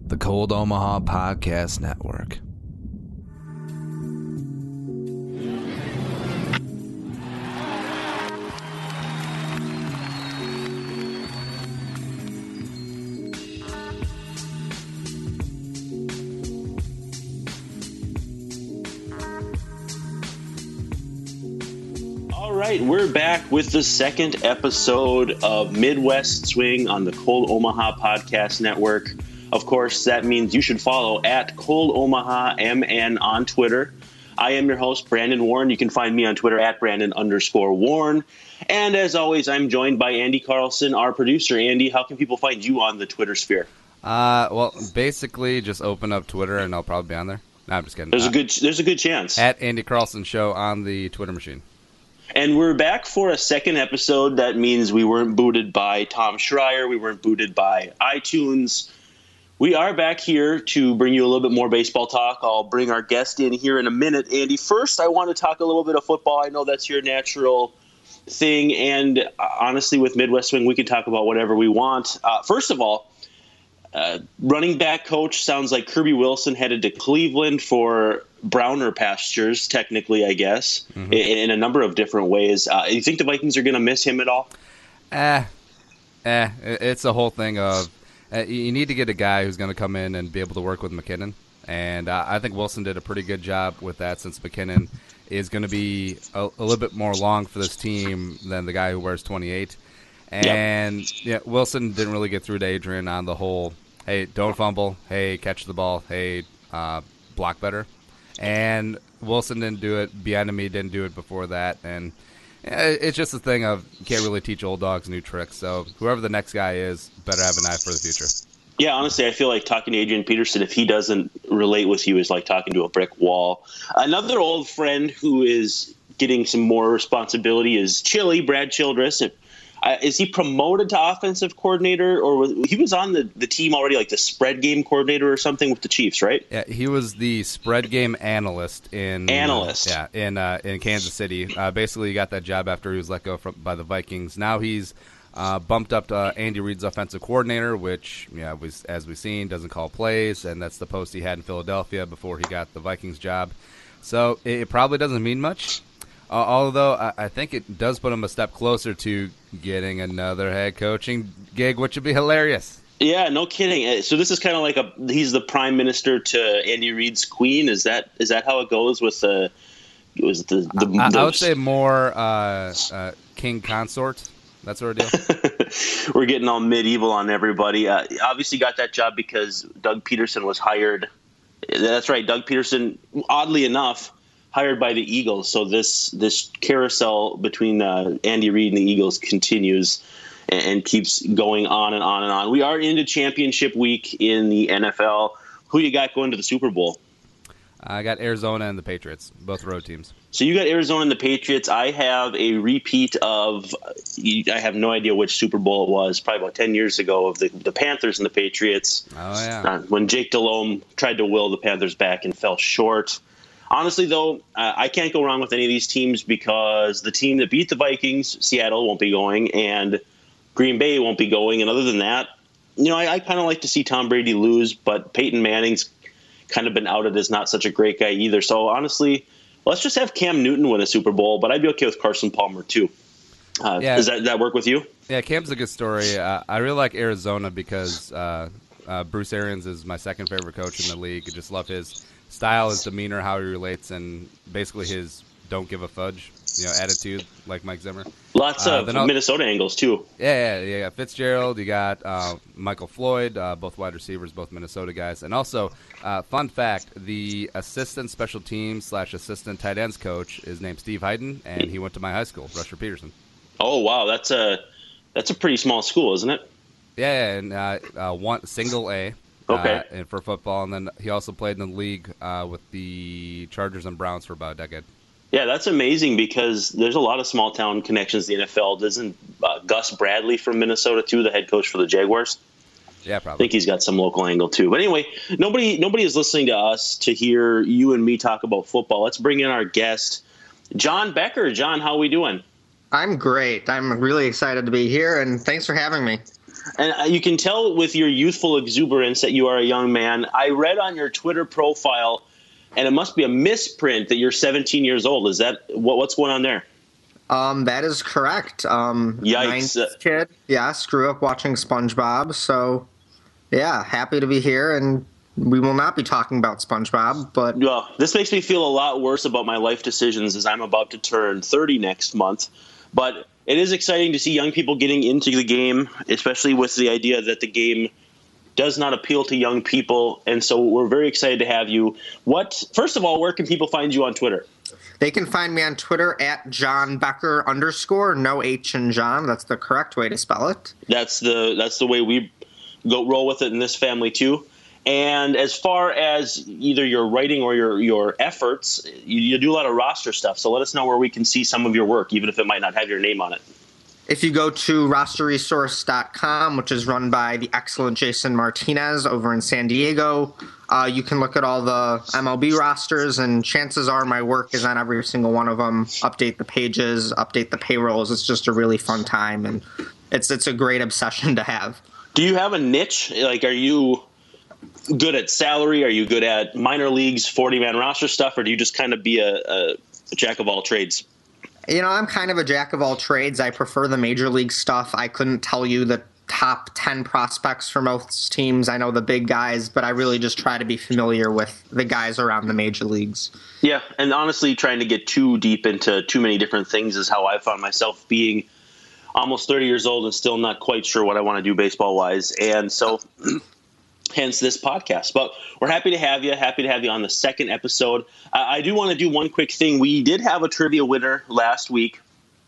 the Cold Omaha Podcast Network. All right, we're back with the second episode of Midwest Swing on the Cold Omaha Podcast Network. Of course, that means you should follow at Cold Omaha MN on Twitter. I am your host, Brandon Warren. You can find me on Twitter at Brandon_Warren. And as always, I'm joined by Andy Carlson, our producer. Andy, how can people find you on the Twitter sphere? Well, basically, just open up Twitter and I'll probably be on there. No, I'm just kidding. There's a good chance. At Andy Carlson Show on the Twitter machine. And we're back for a second episode. That means we weren't booted by Tom Schreier. We weren't booted by iTunes. We are back here to bring you a little bit more baseball talk. I'll bring our guest in here in a minute. Andy, first, I want to talk a little bit of football. I know that's your natural thing. And honestly, with Midwest Swing, we can talk about whatever we want. First of all, running back coach sounds like Kirby Wilson headed to Cleveland for browner pastures, technically, I guess, in a number of different ways. You think the Vikings are going to miss him at all? It's a whole thing of you need to get a guy who's going to come in and be able to work with McKinnon. And I think Wilson did a pretty good job with that, since McKinnon is going to be a little bit more long for this team than the guy who wears 28. And yeah, Wilson didn't really get through to Adrian on the whole, hey, don't fumble, hey, catch the ball, hey, block better. And Wilson didn't do it. Bieniemy didn't do it before that. And it's just a thing of you can't really teach old dogs new tricks. So whoever the next guy is better have an eye for the future. Yeah, honestly, I feel like talking to Adrian Peterson, if he doesn't relate with you, is like talking to a brick wall. Another old friend who is getting some more responsibility is Brad Childress. Is he promoted to offensive coordinator, or he was on the team already, like the spread game coordinator or something with the Chiefs, right? Yeah, he was the spread game analyst in Kansas City. Basically, he got that job after he was let go by the Vikings. Now he's bumped up to Andy Reid's offensive coordinator, which, as we've seen, doesn't call plays, and that's the post he had in Philadelphia before he got the Vikings job. So it probably doesn't mean much. Although I think it does put him a step closer to getting another head coaching gig, which would be hilarious. Yeah, no kidding. So this is kind of like he's the prime minister to Andy Reid's queen. Is that how it goes with the? I would say more king consort. That sort of deal. We're getting all medieval on everybody. Obviously got that job because Doug Peterson was hired. That's right, Doug Peterson. Oddly enough, hired by the Eagles. So this carousel between Andy Reid and the Eagles continues and keeps going on and on and on. We are into championship week in the NFL. Who you got going to the Super Bowl? I got Arizona and the Patriots, both road teams. So you got Arizona and the Patriots. I have a repeat of, I have no idea which Super Bowl it was, probably about 10 years ago, of the Panthers and the Patriots. Oh, yeah. When Jake Delhomme tried to will the Panthers back and fell short. Honestly, though, I can't go wrong with any of these teams because the team that beat the Vikings, Seattle, won't be going, and Green Bay won't be going. And other than that, I kind of like to see Tom Brady lose, but Peyton Manning's kind of been outed as not such a great guy either. So honestly, let's just have Cam Newton win a Super Bowl, but I'd be okay with Carson Palmer too. Does that work with you? Yeah, Cam's a good story. I really like Arizona because Bruce Arians is my second favorite coach in the league. I just love his style, his demeanor, how he relates, and basically his don't give a fudge, attitude, like Mike Zimmer. Lots of Minnesota angles too. Yeah. Fitzgerald, you got Michael Floyd, both wide receivers, both Minnesota guys. And also, fun fact, the assistant special teams / assistant tight ends coach is named Steve Hyden, and he went to my high school, Rusher Peterson. Oh, wow. That's a pretty small school, isn't it? Yeah, and one single A. Okay. And for football, and then he also played in the league with the Chargers and Browns for about a decade. Yeah, that's amazing because there's a lot of small town connections in the NFL. Doesn't Gus Bradley from Minnesota too, the head coach for the Jaguars? Yeah, probably. I think he's got some local angle too. But anyway, nobody is listening to us to hear you and me talk about football. Let's bring in our guest, John Becker. John, how are we doing? I'm great. I'm really excited to be here, and thanks for having me. And you can tell with your youthful exuberance that you are a young man. I read on your Twitter profile, and it must be a misprint, that you're 17 years old. Is that what's going on there? That is correct. Yikes. 9th kid. Yes, grew up watching SpongeBob. So, yeah, happy to be here. And we will not be talking about SpongeBob, but... Well, this makes me feel a lot worse about my life decisions as I'm about to turn 30 next month. But it is exciting to see young people getting into the game, especially with the idea that the game does not appeal to young people. And so we're very excited to have you. First of all, where can people find you on Twitter? They can find me on Twitter at John Becker _, no H in John. That's the correct way to spell it. That's the way we roll with it in this family too. And as far as either your writing or your efforts, you do a lot of roster stuff. So let us know where we can see some of your work, even if it might not have your name on it. If you go to rosterresource.com, which is run by the excellent Jason Martinez over in San Diego, you can look at all the MLB rosters, and chances are my work is on every single one of them. Update the pages, update the payrolls. It's just a really fun time, and it's a great obsession to have. Do you have a niche? Like, are you good at salary? Are you good at minor leagues, 40-man roster stuff, or do you just kind of be a jack of all trades? You know, I'm kind of a jack of all trades. I prefer the major league stuff. I couldn't tell you the top 10 prospects for most teams. I know the big guys, but I really just try to be familiar with the guys around the major leagues. Yeah, and honestly, trying to get too deep into too many different things is how I found myself being almost 30 years old and still not quite sure what I want to do baseball-wise. And so... hence this podcast. But we're happy to have you on the second episode. I do want to do one quick thing. We did have a trivia winner last week.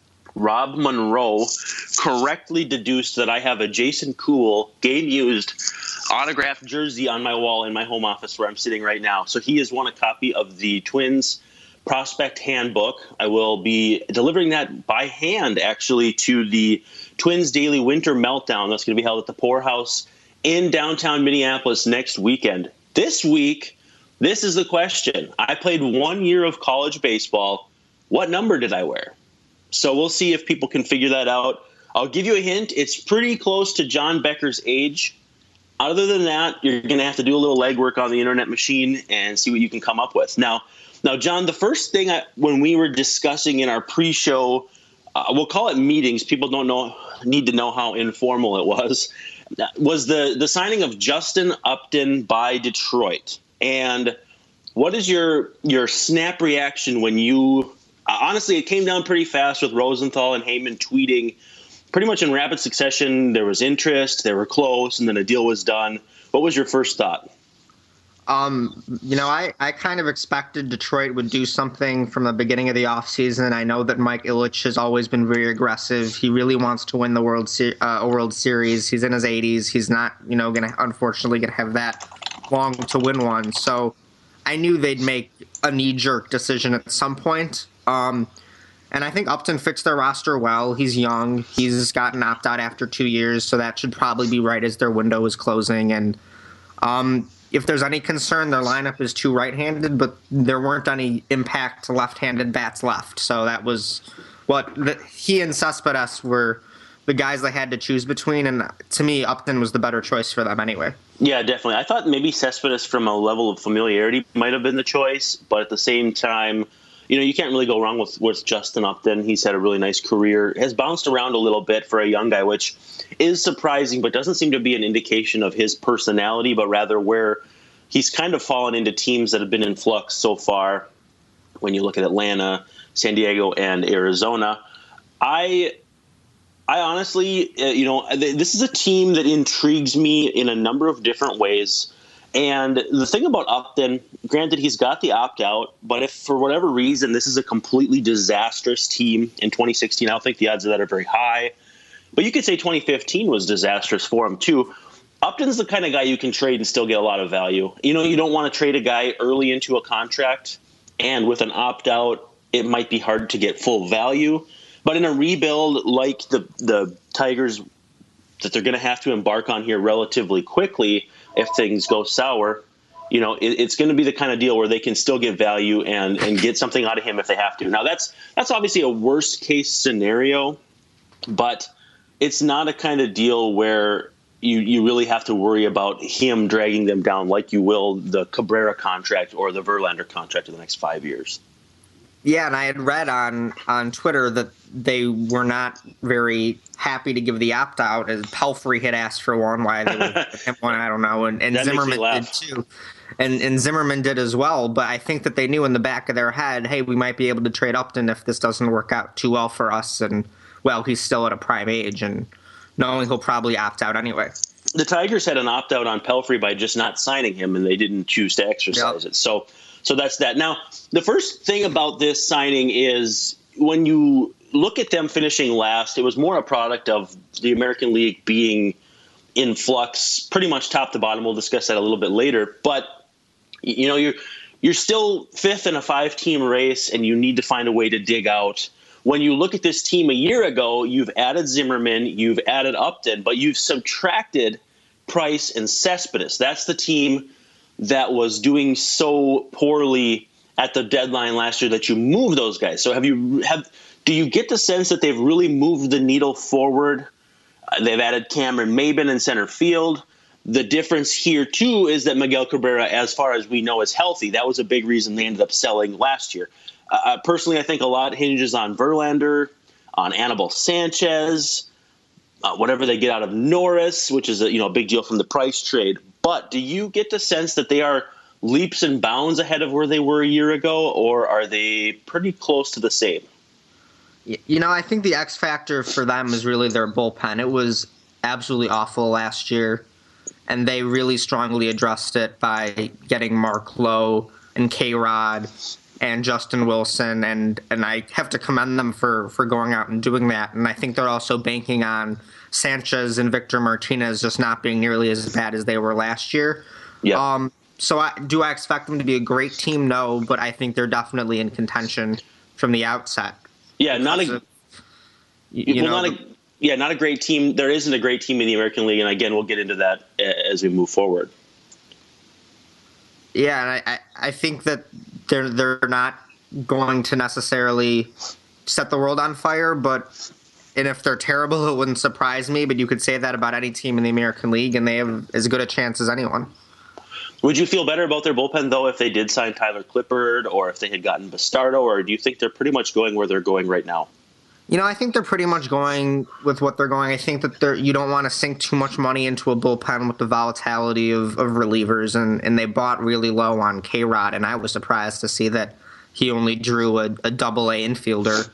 Rob Monroe correctly deduced that I have a Jason Cool game-used autographed jersey on my wall in my home office where I'm sitting right now. So he has won a copy of the Twins Prospect Handbook. I will be delivering that by hand, actually, to the Twins Daily Winter Meltdown. That's going to be held at the Poorhouse in downtown Minneapolis next weekend. This week, this is the question. I played 1 year of college baseball. What number did I wear? So we'll see if people can figure that out. I'll give you a hint. It's pretty close to John Becker's age. Other than that, you're going to have to do a little legwork on the internet machine and see what you can come up with. Now, John, the first thing when we were discussing in our pre-show, we'll call it meetings. People need to know how informal it was the signing of Justin Upton by Detroit. And what is your snap reaction when you honestly, it came down pretty fast with Rosenthal and Heyman tweeting pretty much in rapid succession. There was interest, they were close, and then a deal was done. What was your first thought? I kind of expected Detroit would do something from the beginning of the offseason. I know that Mike Ilitch has always been very aggressive. He really wants to win the World Series. He's in his 80s. He's not, unfortunately going to have that long to win one. So I knew they'd make a knee-jerk decision at some point. And I think Upton fits their roster well. He's young. He's gotten opt-out after 2 years, so that should probably be right as their window is closing. And if there's any concern, their lineup is too right-handed, but there weren't any impact left-handed bats left. So that was he and Cespedes were the guys they had to choose between, and to me, Upton was the better choice for them anyway. Yeah, definitely. I thought maybe Cespedes from a level of familiarity might have been the choice, but at the same time, you can't really go wrong with Justin Upton. He's had a really nice career, has bounced around a little bit for a young guy, which is surprising, but doesn't seem to be an indication of his personality, but rather where he's kind of fallen into teams that have been in flux so far. When you look at Atlanta, San Diego, and Arizona, I honestly, this is a team that intrigues me in a number of different ways. And the thing about Upton, granted, he's got the opt-out, but if for whatever reason this is a completely disastrous team in 2016, I don't think the odds of that are very high. But you could say 2015 was disastrous for him, too. Upton's the kind of guy you can trade and still get a lot of value. You don't want to trade a guy early into a contract, and with an opt-out, it might be hard to get full value. But in a rebuild like the Tigers that they're going to have to embark on here relatively quickly, if things go sour, it's going to be the kind of deal where they can still get value and get something out of him if they have to. Now, that's obviously a worst-case scenario, but it's not a kind of deal where you really have to worry about him dragging them down like you will the Cabrera contract or the Verlander contract in the next 5 years. Yeah, and I had read on Twitter that they were not very happy to give the opt-out, as Pelfrey had asked for one. Why they would have one, I don't know. And Zimmerman did too. And Zimmerman did as well. But I think that they knew in the back of their head, hey, we might be able to trade Upton if this doesn't work out too well for us. And, well, he's still at a prime age, and knowing he'll probably opt out anyway. The Tigers had an opt-out on Pelfrey by just not signing him, and they didn't choose to exercise it. So that's that. Now, the first thing about this signing is when you look at them finishing last, it was more a product of the American League being in flux pretty much top to bottom. We'll discuss that a little bit later. But, you know, you're still fifth in a 5-team race, and you need to find a way to dig out. When you look at this team a year ago, you've added Zimmerman, you've added Upton, but you've subtracted Price and Cespedes. That's the team that was doing so poorly at the deadline last year that you moved those guys. So do you get the sense that they've really moved the needle forward? They've added Cameron Maybin in center field. The difference here, too, is that Miguel Cabrera, as far as we know, is healthy. That was a big reason they ended up selling last year. Personally, I think a lot hinges on Verlander, on Anibal Sanchez, whatever they get out of Norris, which is a big deal from the Price trade. But do you get the sense that they are leaps and bounds ahead of where they were a year ago, or are they pretty close to the same? You know, I think the X factor for them is really their bullpen. It was absolutely awful last year, and they really strongly addressed it by getting Mark Lowe and K-Rod and Justin Wilson, and I have to commend them for going out and doing that. And I think they're also banking on Sanchez and Victor Martinez just not being nearly as bad as they were last year. Yeah. So do I expect them to be a great team? No, but I think they're definitely in contention from the outset. Yeah, not a great team. There isn't a great team in the American League, and again, we'll get into that as we move forward. Yeah, and I think that they're not going to necessarily set the world on fire, and if they're terrible, it wouldn't surprise me. But you could say that about any team in the American League, and they have as good a chance as anyone. Would you feel better about their bullpen, though, if they did sign Tyler Clippard or if they had gotten Bastardo, or do you think they're pretty much going where they're going right now? You know, I think they're pretty much going with what they're going. I think that you don't want to sink too much money into a bullpen with the volatility of relievers, and they bought really low on K-Rod, and I was surprised to see that he only drew a double-A infielder.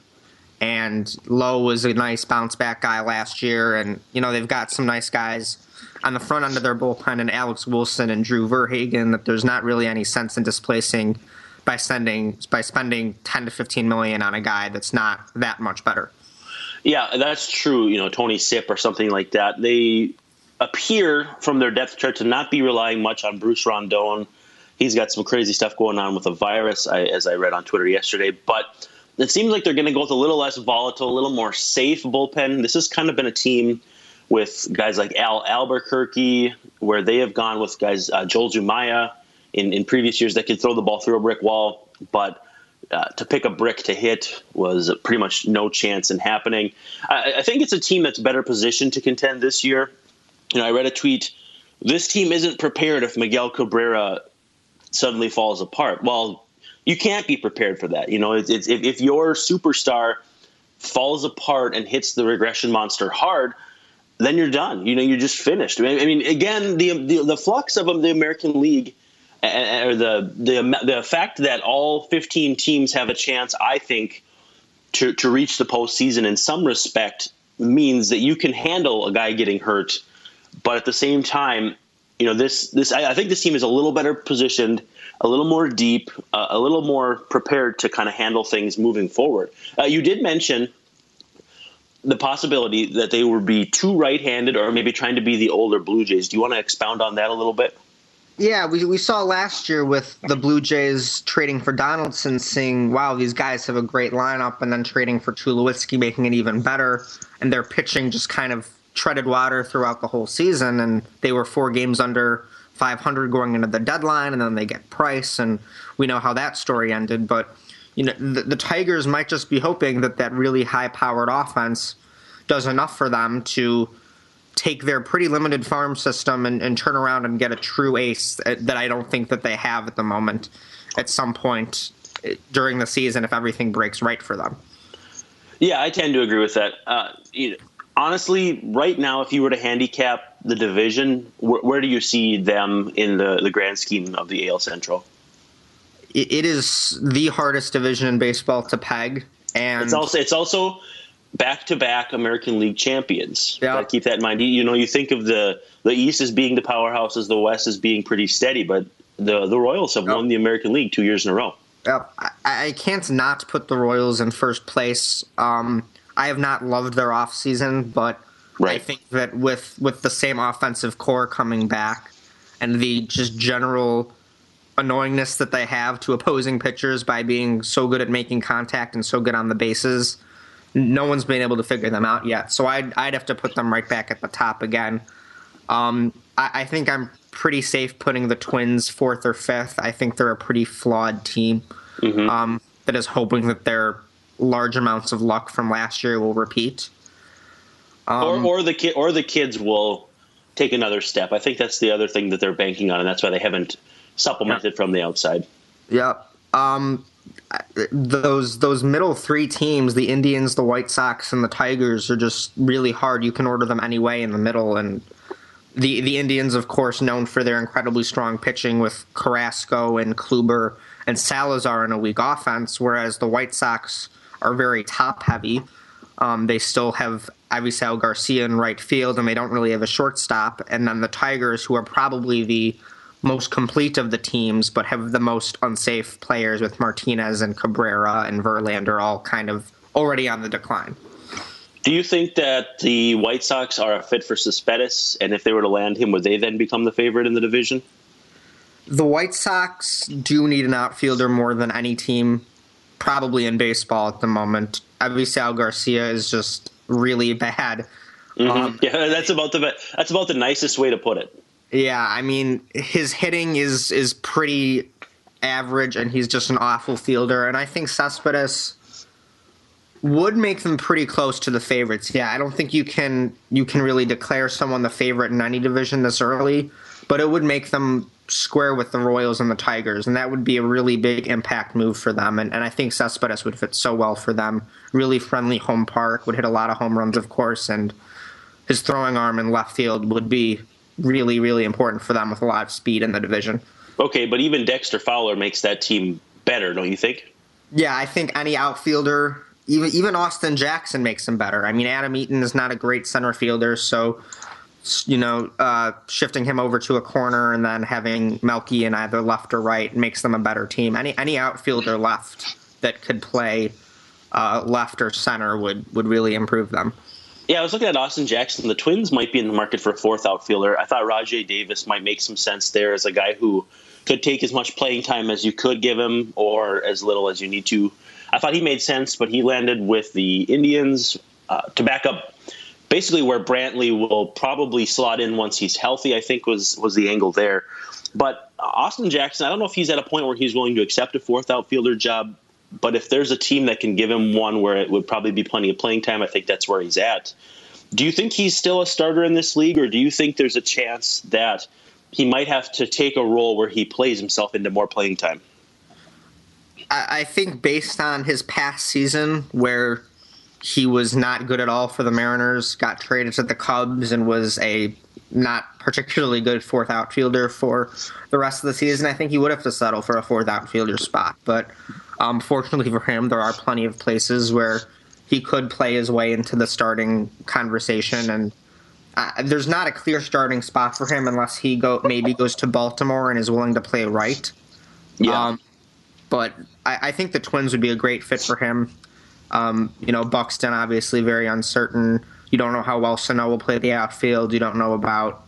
And Lowe was a nice bounce-back guy last year, and, you know, they've got some nice guys on the front end of their bullpen, and Alex Wilson and Drew Verhagen, that there's not really any sense in displacing by spending $10 to $15 million on a guy that's not that much better. Yeah, that's true. You know, Tony Sipp or something like that. They appear from their depth chart to not be relying much on Bruce Rondon. He's got some crazy stuff going on with a virus, as I read on Twitter yesterday. But it seems like they're going to go with a little less volatile, a little more safe bullpen. This has kind of been a team with guys like Al Albuquerque, where they have gone with guys, Joel Zumaya in previous years that could throw the ball through a brick wall, but to pick a brick to hit was pretty much no chance in happening. I think it's a team that's better positioned to contend this year. You know, I read a tweet, this team isn't prepared if Miguel Cabrera suddenly falls apart. Well, you can't be prepared for that. You know, if your superstar falls apart and hits the regression monster hard, then you're done. You know, you're just finished. I mean, again, the flux of the American League, or the fact that all 15 teams have a chance, I think, to reach the postseason in some respect means that you can handle a guy getting hurt. But at the same time, you know, I think this team is a little better positioned, a little more deep, a little more prepared to kind of handle things moving forward. You did mention the possibility that they would be too right-handed or maybe trying to be the older Blue Jays. Do you want to expound on that a little bit? Yeah, we saw last year with the Blue Jays trading for Donaldson, seeing, wow, these guys have a great lineup, and then trading for Tulowitzki, making it even better, and their pitching just kind of treaded water throughout the whole season, and they were 4 games under 500 going into the deadline, and then they get Price, and we know how that story ended. But you know, the Tigers might just be hoping that really high-powered offense does enough for them to take their pretty limited farm system and turn around and get a true ace that I don't think that they have at the moment at some point during the season if everything breaks right for them. Yeah, I tend to agree with that. Honestly, right now, if you were to handicap the division, where do you see them in the grand scheme of the AL Central? It is the hardest division in baseball to peg, and it's also back-to-back American League champions. Yeah. Keep that in mind. You think of the East as being the powerhouses, the West as being pretty steady, but the Royals have won the American League 2 years in a row. I can't not put the Royals in first place. I have not loved their offseason, but right. I think that with the same offensive core coming back and the just general annoyingness that they have to opposing pitchers by being so good at making contact and so good on the bases, no one's been able to figure them out yet. So I'd have to put them right back at the top again. I think I'm pretty safe putting the Twins fourth or fifth. I think they're a pretty flawed team that is hoping that their large amounts of luck from last year will repeat. Or the kids will take another step. I think that's the other thing that they're banking on, and that's why they haven't supplemented from the outside. Yep. Those middle three teams, the Indians, the White Sox, and the Tigers, are just really hard. You can order them any way in the middle, and the Indians, of course, known for their incredibly strong pitching with Carrasco and Kluber and Salazar in a weak offense, whereas the White Sox are very top-heavy. They still have Avisel Garcia in right field, and they don't really have a shortstop. And then the Tigers, who are probably the most complete of the teams, but have the most unsafe players with Martinez and Cabrera and Verlander all kind of already on the decline. Do you think that the White Sox are a fit for Cespedes, and if they were to land him, would they then become the favorite in the division? The White Sox do need an outfielder more than any team, probably in baseball at the moment. Avisel Garcia is just really bad. Yeah, that's about the nicest way to put it. Yeah, I mean, his hitting is pretty average, and he's just an awful fielder. And I think Cespedes would make them pretty close to the favorites. Yeah, I don't think you can really declare someone the favorite in any division this early, but it would make them square with the Royals and the Tigers, and that would be a really big impact move for them. And I think Cespedes would fit so well for them. Really friendly home park, would hit a lot of home runs, of course, and his throwing arm in left field would be really, really important for them with a lot of speed in the division. Okay, but even Dexter Fowler makes that team better, don't you think? Yeah, I think any outfielder, even Austin Jackson makes them better. I mean, Adam Eaton is not a great center fielder, so shifting him over to a corner and then having Melky in either left or right makes them a better team. Any outfielder left that could play left or center would really improve them. Yeah, I was looking at Austin Jackson. The Twins might be in the market for a fourth outfielder. I thought Rajai Davis might make some sense there as a guy who could take as much playing time as you could give him or as little as you need to. I thought he made sense, but he landed with the Indians to back up basically where Brantley will probably slot in once he's healthy, I think was the angle there. But Austin Jackson, I don't know if he's at a point where he's willing to accept a fourth outfielder job, but if there's a team that can give him one where it would probably be plenty of playing time, I think that's where he's at. Do you think he's still a starter in this league, or do you think there's a chance that he might have to take a role where he plays himself into more playing time? I think based on his past season, where he was not good at all for the Mariners, got traded to the Cubs, and was a not particularly good fourth outfielder for the rest of the season, I think he would have to settle for a fourth outfielder spot. But fortunately for him, there are plenty of places where he could play his way into the starting conversation, and there's not a clear starting spot for him unless he maybe goes to Baltimore and is willing to play right. Yeah. But I think the Twins would be a great fit for him. Buxton, obviously very uncertain. You don't know how well Sano will play the outfield. You don't know about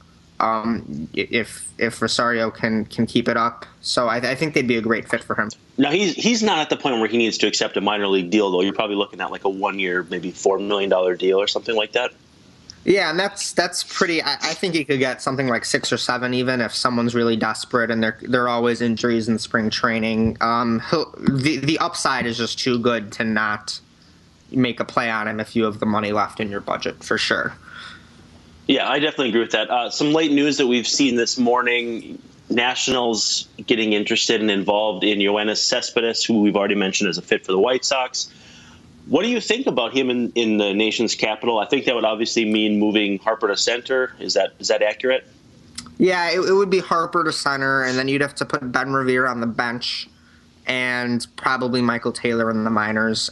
if Rosario can keep it up. So I think they'd be a great fit for him. Now, he's not at the point where he needs to accept a minor league deal, though. You're probably looking at like a 1 year, maybe $4 million deal or something like that. Yeah, and that's pretty. I think he could get something like 6 or 7, even if someone's really desperate, and there are always injuries in spring training. The upside is just too good to not make a play on him if you have the money left in your budget, for sure. Yeah, I definitely agree with that. Some late news that we've seen this morning: Nationals getting interested and involved in Yoenis Cespedes, who we've already mentioned as a fit for the White Sox. What do you think about him in the nation's capital? I think that would obviously mean moving Harper to center. Is that accurate? Yeah, it would be Harper to center, and then you'd have to put Ben Revere on the bench, and probably Michael Taylor in the minors.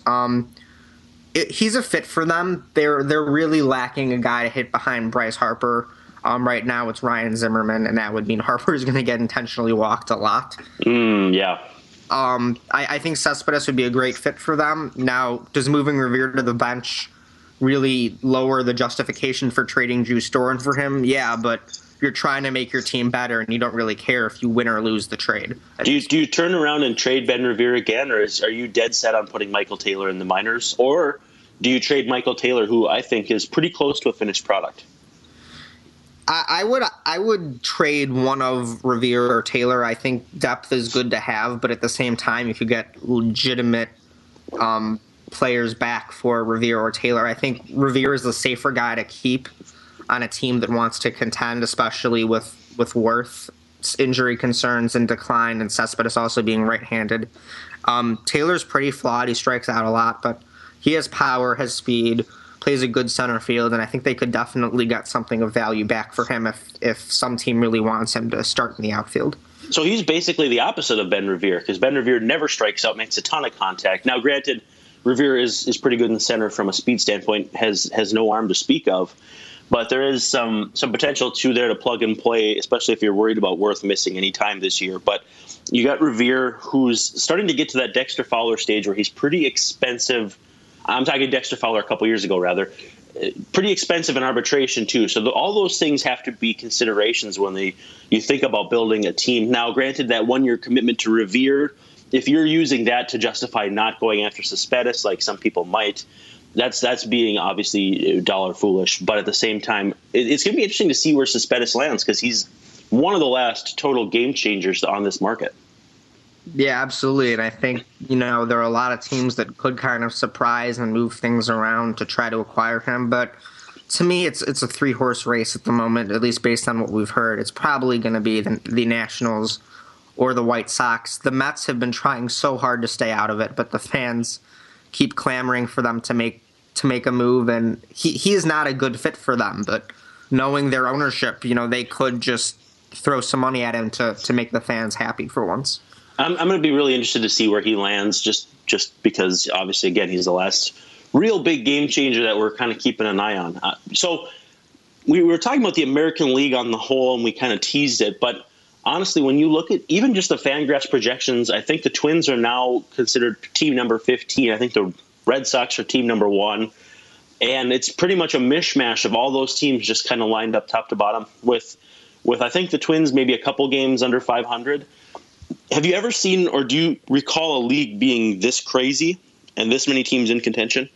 He's a fit for them. They're really lacking a guy to hit behind Bryce Harper. Right now it's Ryan Zimmerman, and that would mean Harper is going to get intentionally walked a lot. Yeah. I think Cespedes would be a great fit for them. Now, does moving Revere to the bench really lower the justification for trading Drew Storen for him? Yeah, but you're trying to make your team better, and you don't really care if you win or lose the trade. Do you turn around and trade Ben Revere again, or are you dead set on putting Michael Taylor in the minors? Or do you trade Michael Taylor, who I think is pretty close to a finished product? I would trade one of Revere or Taylor. I think depth is good to have, but at the same time, if you get legitimate players back for Revere or Taylor, I think Revere is the safer guy to keep on a team that wants to contend, especially with Worth's injury concerns and decline, and Cespedes also being right-handed. Taylor's pretty flawed. He strikes out a lot, but he has power, has speed, plays a good center field, and I think they could definitely get something of value back for him if some team really wants him to start in the outfield. So he's basically the opposite of Ben Revere, because Ben Revere never strikes out, makes a ton of contact. Now, granted, Revere is pretty good in the center from a speed standpoint, has no arm to speak of, but there is some potential there to plug and play, especially if you're worried about Worth missing any time this year. But you got Revere, who's starting to get to that Dexter Fowler stage where he's pretty expensive. I'm talking Dexter Fowler a couple years ago, rather. Pretty expensive in arbitration, too. So all those things have to be considerations when you think about building a team. Now, granted, that one-year commitment to Revere, if you're using that to justify not going after Cespedes, like some people might, that's being obviously dollar foolish. But at the same time, it's going to be interesting to see where Cespedes lands, because he's one of the last total game changers on this market. Yeah, absolutely. And I think, there are a lot of teams that could kind of surprise and move things around to try to acquire him. But to me, it's a three-horse race at the moment, at least based on what we've heard. It's probably going to be the Nationals or the White Sox. The Mets have been trying so hard to stay out of it, but the fans keep clamoring for them to make a move. And he is not a good fit for them. But knowing their ownership, they could just throw some money at him to make the fans happy for once. I'm going to be really interested to see where he lands, just because, obviously, again, he's the last real big game changer that we're kind of keeping an eye on. So we were talking about the American League on the whole, and we kind of teased it. But honestly, when you look at even just the Fangraphs projections, I think the Twins are now considered team number 15. I think the Red Sox are team number 1. And it's pretty much a mishmash of all those teams just kind of lined up top to bottom with I think the Twins maybe a couple games under 500. Have you ever seen, or do you recall a league being this crazy and this many teams in contention?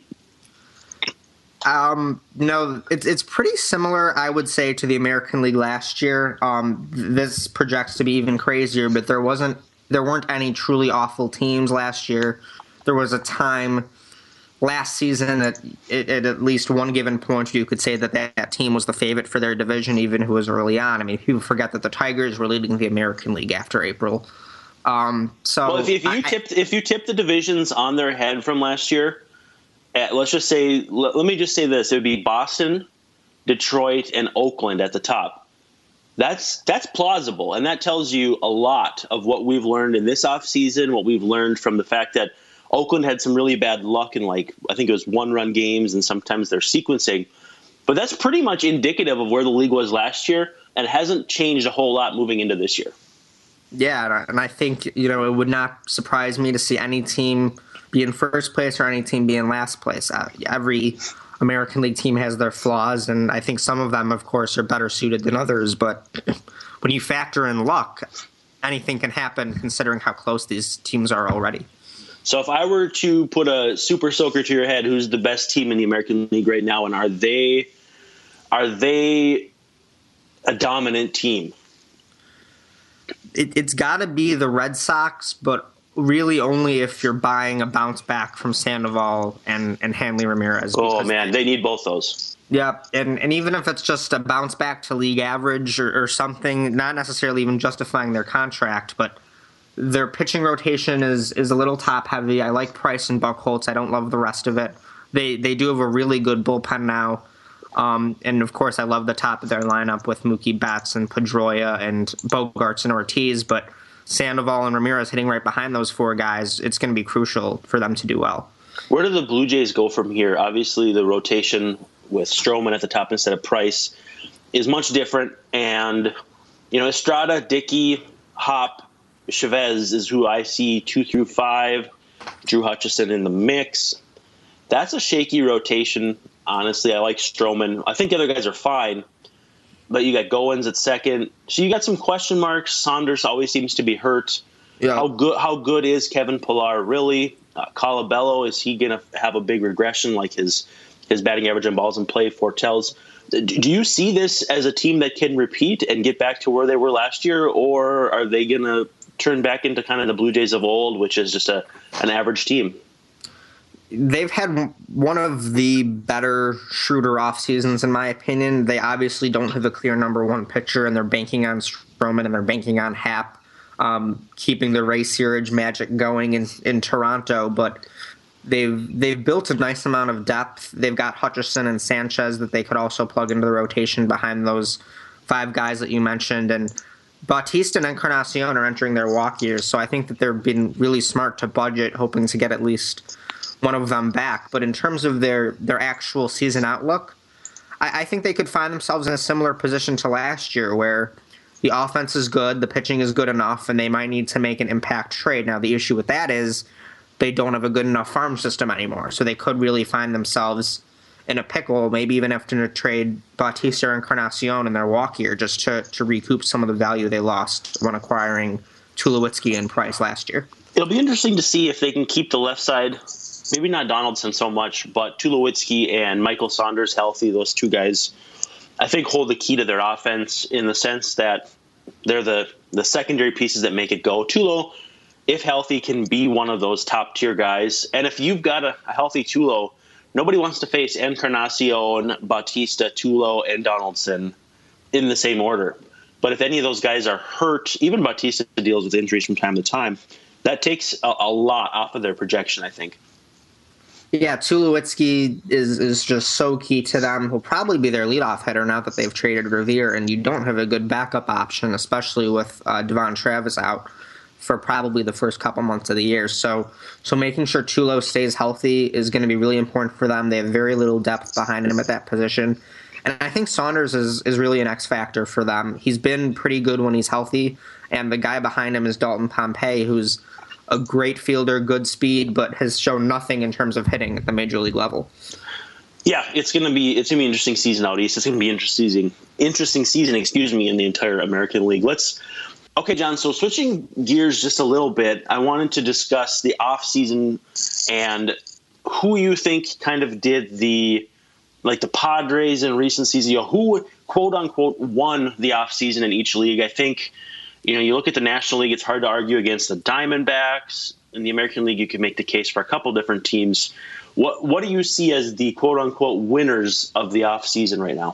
No, it's pretty similar, I would say, to the American League last year. This projects to be even crazier, but there weren't any truly awful teams last year. There was a time last season that at least one given point you could say that team was the favorite for their division, even who was early on. I mean, people forget that the Tigers were leading the American League after April. If you tip the divisions on their head from last year, let me just say this: it would be Boston, Detroit, and Oakland at the top. That's plausible, and that tells you a lot of what we've learned in this offseason, what we've learned from the fact that Oakland had some really bad luck in, I think it was one-run games, and sometimes they're sequencing. But that's pretty much indicative of where the league was last year, and hasn't changed a whole lot moving into this year. Yeah, and I think, it would not surprise me to see any team be in first place or any team be in last place. Every American League team has their flaws, and I think some of them, of course, are better suited than others. But when you factor in luck, anything can happen considering how close these teams are already. So if I were to put a super soaker to your head, who's the best team in the American League right now, and are they a dominant team? It's got to be the Red Sox, but really only if you're buying a bounce back from Sandoval and Hanley Ramirez. Oh, man, they need both those. Yeah, and even if it's just a bounce back to league average or something, not necessarily even justifying their contract, but their pitching rotation is a little top heavy. I like Price and Buchholz. I don't love the rest of it. They do have a really good bullpen now. And of course, I love the top of their lineup with Mookie Betts and Pedroia and Bogarts and Ortiz, but Sandoval and Ramirez hitting right behind those four guys, it's going to be crucial for them to do well. Where do the Blue Jays go from here? Obviously, the rotation with Stroman at the top instead of Price is much different. And, Estrada, Dickey, Hop, Chavez is who I see 2 through 5. Drew Hutchison in the mix. That's a shaky rotation. Honestly, I like Stroman. I think the other guys are fine. But you got Goins at second. So you got some question marks. Saunders always seems to be hurt. Yeah. How good is Kevin Pillar really? Colabello, is he going to have a big regression like his batting average and balls in play foretells? Do you see this as a team that can repeat and get back to where they were last year, or are they going to turn back into kind of the Blue Jays of old, which is just an average team? They've had one of the better, shrewder off seasons, in my opinion. They obviously don't have a clear number one pitcher, and they're banking on Stroman and they're banking on Happ, keeping the Ray Searage magic going in Toronto. But they've built a nice amount of depth. They've got Hutchison and Sanchez that they could also plug into the rotation behind those 5 guys that you mentioned. And Bautista and Encarnacion are entering their walk years, so I think that they're been really smart to budget, hoping to get at least one of them back. But in terms of their actual season outlook, I think they could find themselves in a similar position to last year, where the offense is good, the pitching is good enough, and they might need to make an impact trade. Now, the issue with that is they don't have a good enough farm system anymore, so they could really find themselves in a pickle, maybe even having to trade Bautista or Encarnacion in their walk year just to recoup some of the value they lost when acquiring Tulowitzki and Price last year. It'll be interesting to see if they can keep the left side, maybe not Donaldson so much, but Tulowitzki and Michael Saunders healthy. Those 2 guys, I think, hold the key to their offense in the sense that they're the secondary pieces that make it go. Tulo, if healthy, can be one of those top-tier guys. And if you've got a healthy Tulo, nobody wants to face Encarnacion, Bautista, Tulo, and Donaldson in the same order. But if any of those guys are hurt, even Bautista deals with injuries from time to time, that takes a lot off of their projection, I think. Yeah, Tulowitzki is just so key to them. He'll probably be their leadoff hitter now that they've traded Revere, and you don't have a good backup option, especially with Devon Travis out for probably the first couple months of the year. So making sure Tulo stays healthy is going to be really important for them. They have very little depth behind him at that position. And I think Saunders is really an X factor for them. He's been pretty good when he's healthy, and the guy behind him is Dalton Pompey, who's a great fielder, good speed, but has shown nothing in terms of hitting at the major league level. Yeah, it's gonna be an interesting season out east. It's gonna be interesting season, in the entire American League. Okay, John, so switching gears just a little bit, I wanted to discuss the offseason and who you think kind of did the Padres in recent seasons, who, quote unquote, won the offseason in each league. I think, you look at the National League, it's hard to argue against the Diamondbacks. In the American League, you could make the case for a couple different teams. What do you see as the quote unquote winners of the offseason right now?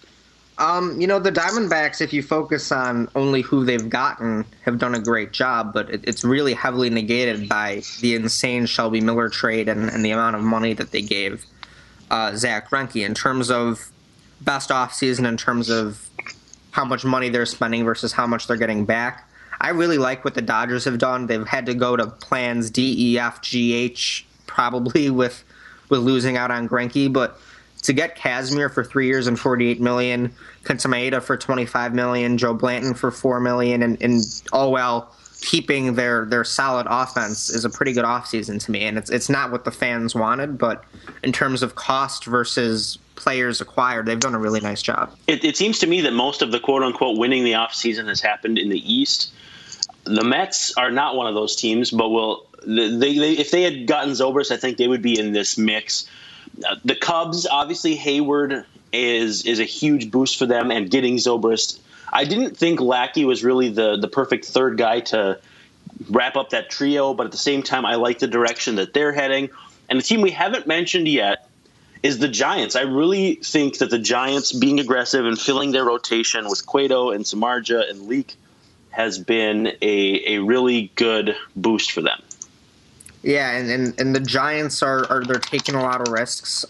The Diamondbacks, if you focus on only who they've gotten, have done a great job, but it's really heavily negated by the insane Shelby Miller trade and the amount of money that they gave Zach Greinke. In terms of best offseason, in terms of how much money they're spending versus how much they're getting back, I really like what the Dodgers have done. They've had to go to plans D, E, F, G, H, probably with losing out on Greinke, but to get Kazmir for 3 years and $48 million, Kenta Maeda for $25 million, Joe Blanton for $4 million, and all while keeping their solid offense is a pretty good offseason to me. And it's not what the fans wanted, but in terms of cost versus players acquired, they've done a really nice job. It seems to me that most of the quote-unquote winning the offseason has happened in the East. The Mets are not one of those teams, but if they had gotten Zobrist, I think they would be in this mix. The Cubs, obviously, Hayward is a huge boost for them, and getting Zobrist. I didn't think Lackey was really the perfect third guy to wrap up that trio, but at the same time, I like the direction that they're heading. And the team we haven't mentioned yet is the Giants. I really think that the Giants being aggressive and filling their rotation with Cueto and Samardzija and Leak has been a really good boost for them. Yeah, and the Giants they're taking a lot of risks.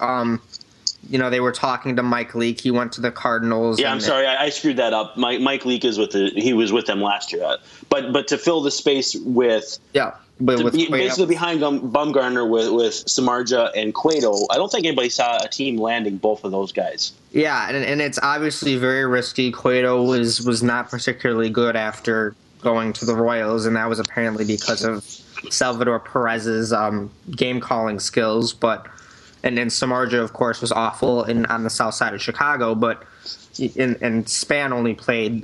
They were talking to Mike Leake. He went to the Cardinals. Yeah, I'm sorry, I screwed that up. Mike Leake is he was with them last year. But to fill the space with basically behind Bumgarner with Samardzija and Cueto, I don't think anybody saw a team landing both of those guys. Yeah, and it's obviously very risky. Cueto was not particularly good after going to the Royals, and that was apparently because of Salvador Perez's game calling skills. And then Samardzija, of course, was awful on the south side of Chicago, but and Span only played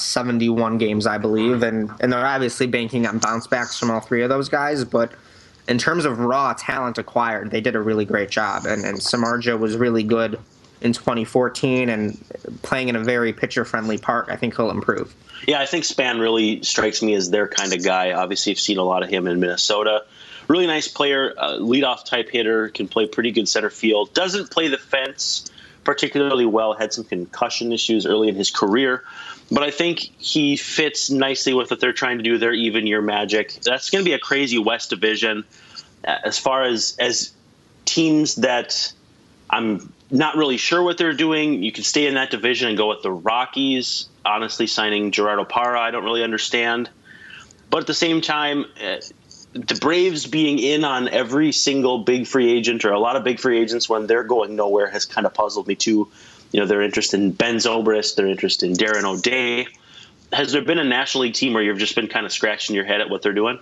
71 games, I believe, and they're obviously banking on bounce backs from all three of those guys. But in terms of raw talent acquired, they did a really great job, and Samardzija was really good in 2014, and playing in a very pitcher-friendly park, I think he'll improve. Yeah, I think Span really strikes me as their kind of guy. Obviously, I've seen a lot of him in Minnesota. Really nice player, leadoff type hitter, can play pretty good center field. Doesn't play the fence particularly well, had some concussion issues early in his career. But I think he fits nicely with what they're trying to do, their even year magic. That's going to be a crazy West division. As far as teams that I'm not really sure what they're doing, you can stay in that division and go with the Rockies. Honestly, signing Gerardo Parra, I don't really understand. But at the same time, the Braves being in on every single big free agent or a lot of big free agents when they're going nowhere has kind of puzzled me too. They're interested in Ben Zobrist, they're interested in Darren O'Day. Has there been a National League team where you've just been kind of scratching your head at what they're doing?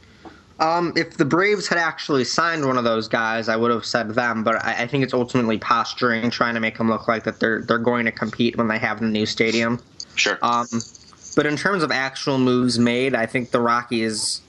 If the Braves had actually signed one of those guys, I would have said them, but I think it's ultimately posturing, trying to make them look like that they're going to compete when they have the new stadium. Sure. But in terms of actual moves made, I think the Rockies,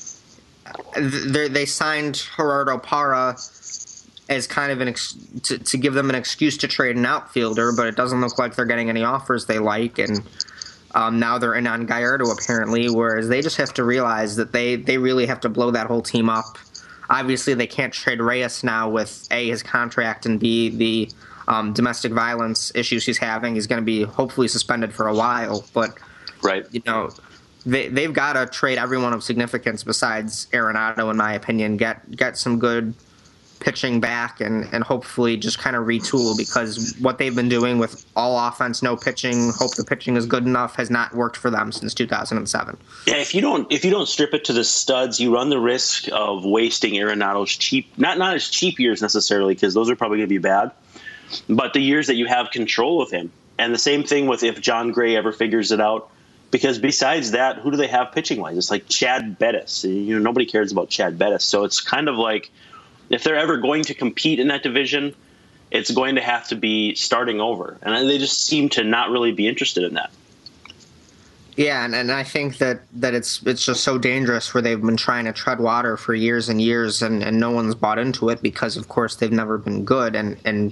they signed Gerardo Parra as kind of to give them an excuse to trade an outfielder, but it doesn't look like they're getting any offers they like, and now they're in on Gallardo apparently, whereas they just have to realize that they really have to blow that whole team up. Obviously, they can't trade Reyes now with A, his contract, and B, the domestic violence issues he's having. He's going to be hopefully suspended for a while, but right. They've got to trade everyone of significance besides Arenado, in my opinion. Get some good pitching back and hopefully just kind of retool, because what they've been doing with all offense, no pitching, hope the pitching is good enough, has not worked for them since 2007. Yeah, if you don't strip it to the studs, you run the risk of wasting Arenado's cheap, not his cheap years necessarily, because those are probably going to be bad, but the years that you have control of him. And the same thing with if John Gray ever figures it out. Because besides that, who do they have pitching-wise? It's like Chad Bettis. Nobody cares about Chad Bettis. So it's kind of like if they're ever going to compete in that division, it's going to have to be starting over. And they just seem to not really be interested in that. Yeah, and I think that it's just so dangerous where they've been trying to tread water for years and years, and no one's bought into it because, of course, they've never been good. And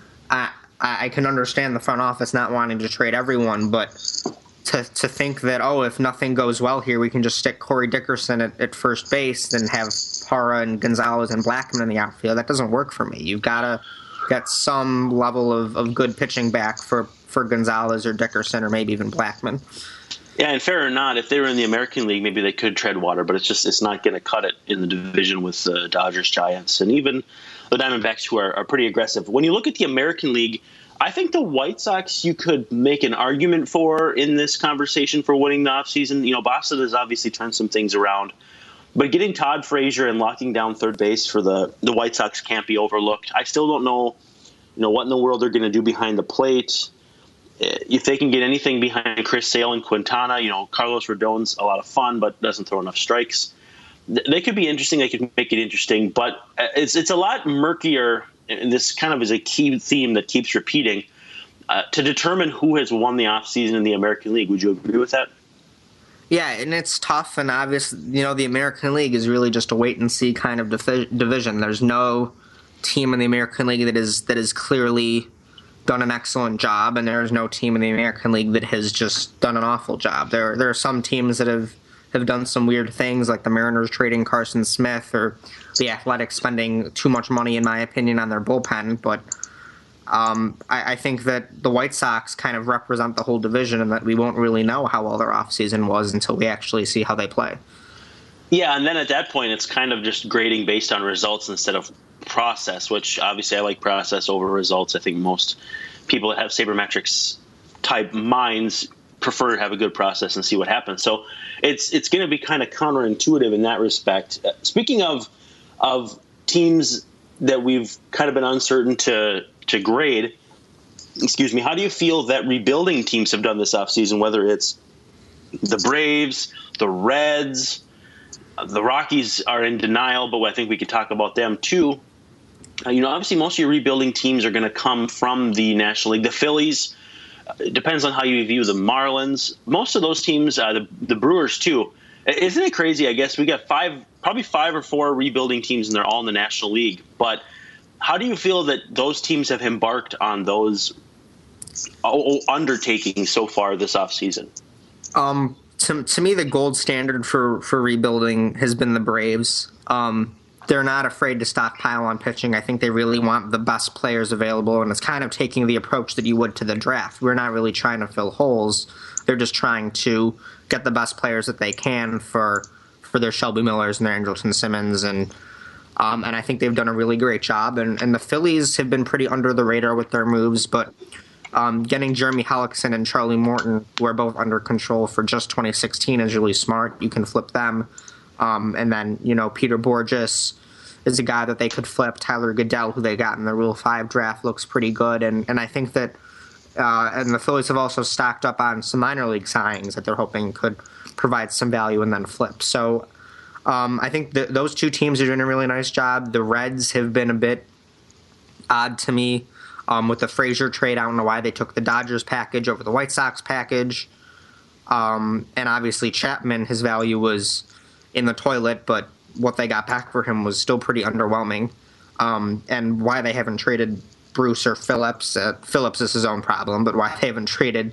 I can understand the front office not wanting to trade everyone, but to think that, if nothing goes well here, we can just stick Corey Dickerson at first base and have Parra and Gonzalez and Blackmon in the outfield, that doesn't work for me. You've got to get some level of good pitching back for Gonzalez or Dickerson or maybe even Blackmon. Yeah, and fair or not, if they were in the American League, maybe they could tread water, but it's not going to cut it in the division with the Dodgers, Giants, and even the Diamondbacks, who are pretty aggressive. When you look at the American League, I think the White Sox you could make an argument for in this conversation for winning the offseason. Boston has obviously turned some things around, but getting Todd Frazier and locking down third base for the White Sox can't be overlooked. I still don't know, what in the world they're going to do behind the plate. If they can get anything behind Chris Sale and Quintana, Carlos Rodon's a lot of fun, but doesn't throw enough strikes. They could be interesting. They could make it interesting, but it's a lot murkier. And this kind of is a key theme that keeps repeating, to determine who has won the offseason in the American League. Would you agree with that? Yeah, and it's tough, and obviously, the American League is really just a wait-and-see kind of division. There's no team in the American League that is clearly done an excellent job, and there is no team in the American League that has just done an awful job. There are some teams that have have done some weird things, like the Mariners trading Carson Smith or the Athletics spending too much money, in my opinion, on their bullpen. But I think that the White Sox kind of represent the whole division, and that we won't really know how well their offseason was until we actually see how they play. Yeah, and then at that point, it's kind of just grading based on results instead of process, which obviously I like process over results. I think most people that have sabermetrics type minds prefer to have a good process and see what happens. So it's going to be kind of counterintuitive in that respect. Speaking of teams that we've kind of been uncertain to grade, excuse me, how do you feel that rebuilding teams have done this offseason, whether it's the Braves, the Reds, the Rockies are in denial, but I think we could talk about them too. Obviously most of your rebuilding teams are going to come from the National League. The Phillies, it depends on how you view the Marlins. Most of those teams, the Brewers too. Isn't it crazy? I guess we got probably five or four rebuilding teams, and they're all in the National League. But how do you feel that those teams have embarked on those undertakings so far this offseason? To me, the gold standard for rebuilding has been the Braves. They're not afraid to stockpile on pitching. I think they really want the best players available, and it's kind of taking the approach that you would to the draft. We're not really trying to fill holes. They're just trying to get the best players that they can for their Shelby Millers and their Andrelton Simmons, and I think they've done a really great job. And the Phillies have been pretty under the radar with their moves, but getting Jeremy Hellickson and Charlie Morton, who are both under control for just 2016, is really smart. You can flip them. And then, Peter Borges is a guy that they could flip. Tyler Goodell, who they got in the Rule 5 draft, looks pretty good. And I think that and the Phillies have also stocked up on some minor league signings that they're hoping could provide some value and then flip. So I think those two teams are doing a really nice job. The Reds have been a bit odd to me. With the Frazier trade, I don't know why they took the Dodgers package over the White Sox package. And obviously Chapman, his value was in the toilet, but what they got back for him was still pretty underwhelming. And why they haven't traded Bruce or Phillips. Phillips is his own problem, but why they haven't traded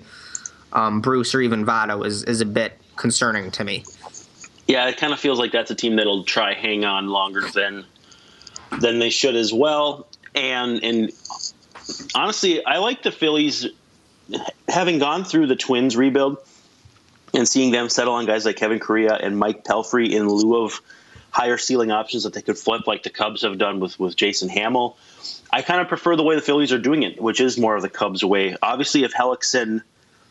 Bruce or even Votto is a bit concerning to me. Yeah, it kind of feels like that's a team that'll try hang on longer than they should as well. And honestly, I like the Phillies, having gone through the Twins rebuild and seeing them settle on guys like Kevin Correa and Mike Pelfrey in lieu of higher ceiling options that they could flip, like the Cubs have done with Jason Hamill. I kind of prefer the way the Phillies are doing it, which is more of the Cubs way. Obviously, if Hellickson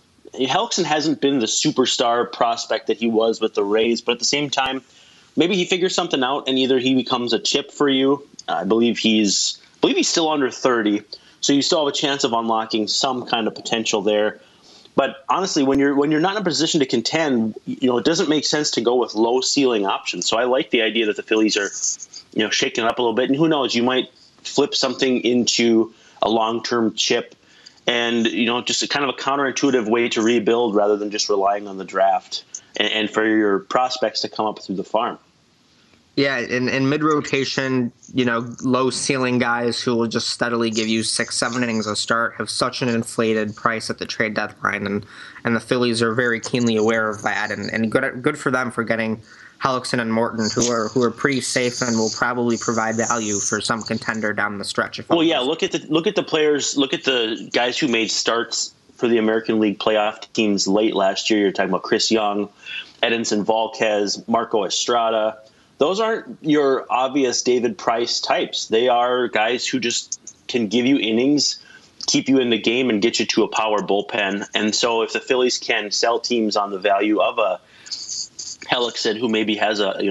hasn't been the superstar prospect that he was with the Rays, but at the same time, maybe he figures something out and either he becomes a chip for you. I believe he's still under 30. So you still have a chance of unlocking some kind of potential there. But honestly, when you're not in a position to contend, it doesn't make sense to go with low ceiling options. So I like the idea that the Phillies are, shaking it up a little bit. And who knows, you might flip something into a long-term chip and, just a kind of a counterintuitive way to rebuild rather than just relying on the draft and for your prospects to come up through the farm. Yeah, in mid-rotation, low-ceiling guys who will just steadily give you 6-7 innings a start have such an inflated price at the trade deadline, and the Phillies are very keenly aware of that, and good for them for getting Hellickson and Morton, who are pretty safe and will probably provide value for some contender down the stretch. Well, yeah, look at the players, look at the guys who made starts for the American League playoff teams late last year. You're talking about Chris Young, Edinson Volquez, Marco Estrada. Those aren't your obvious David Price types. They are guys who just can give you innings, keep you in the game, and get you to a power bullpen. And so if the Phillies can sell teams on the value of a Hellickson, who maybe has a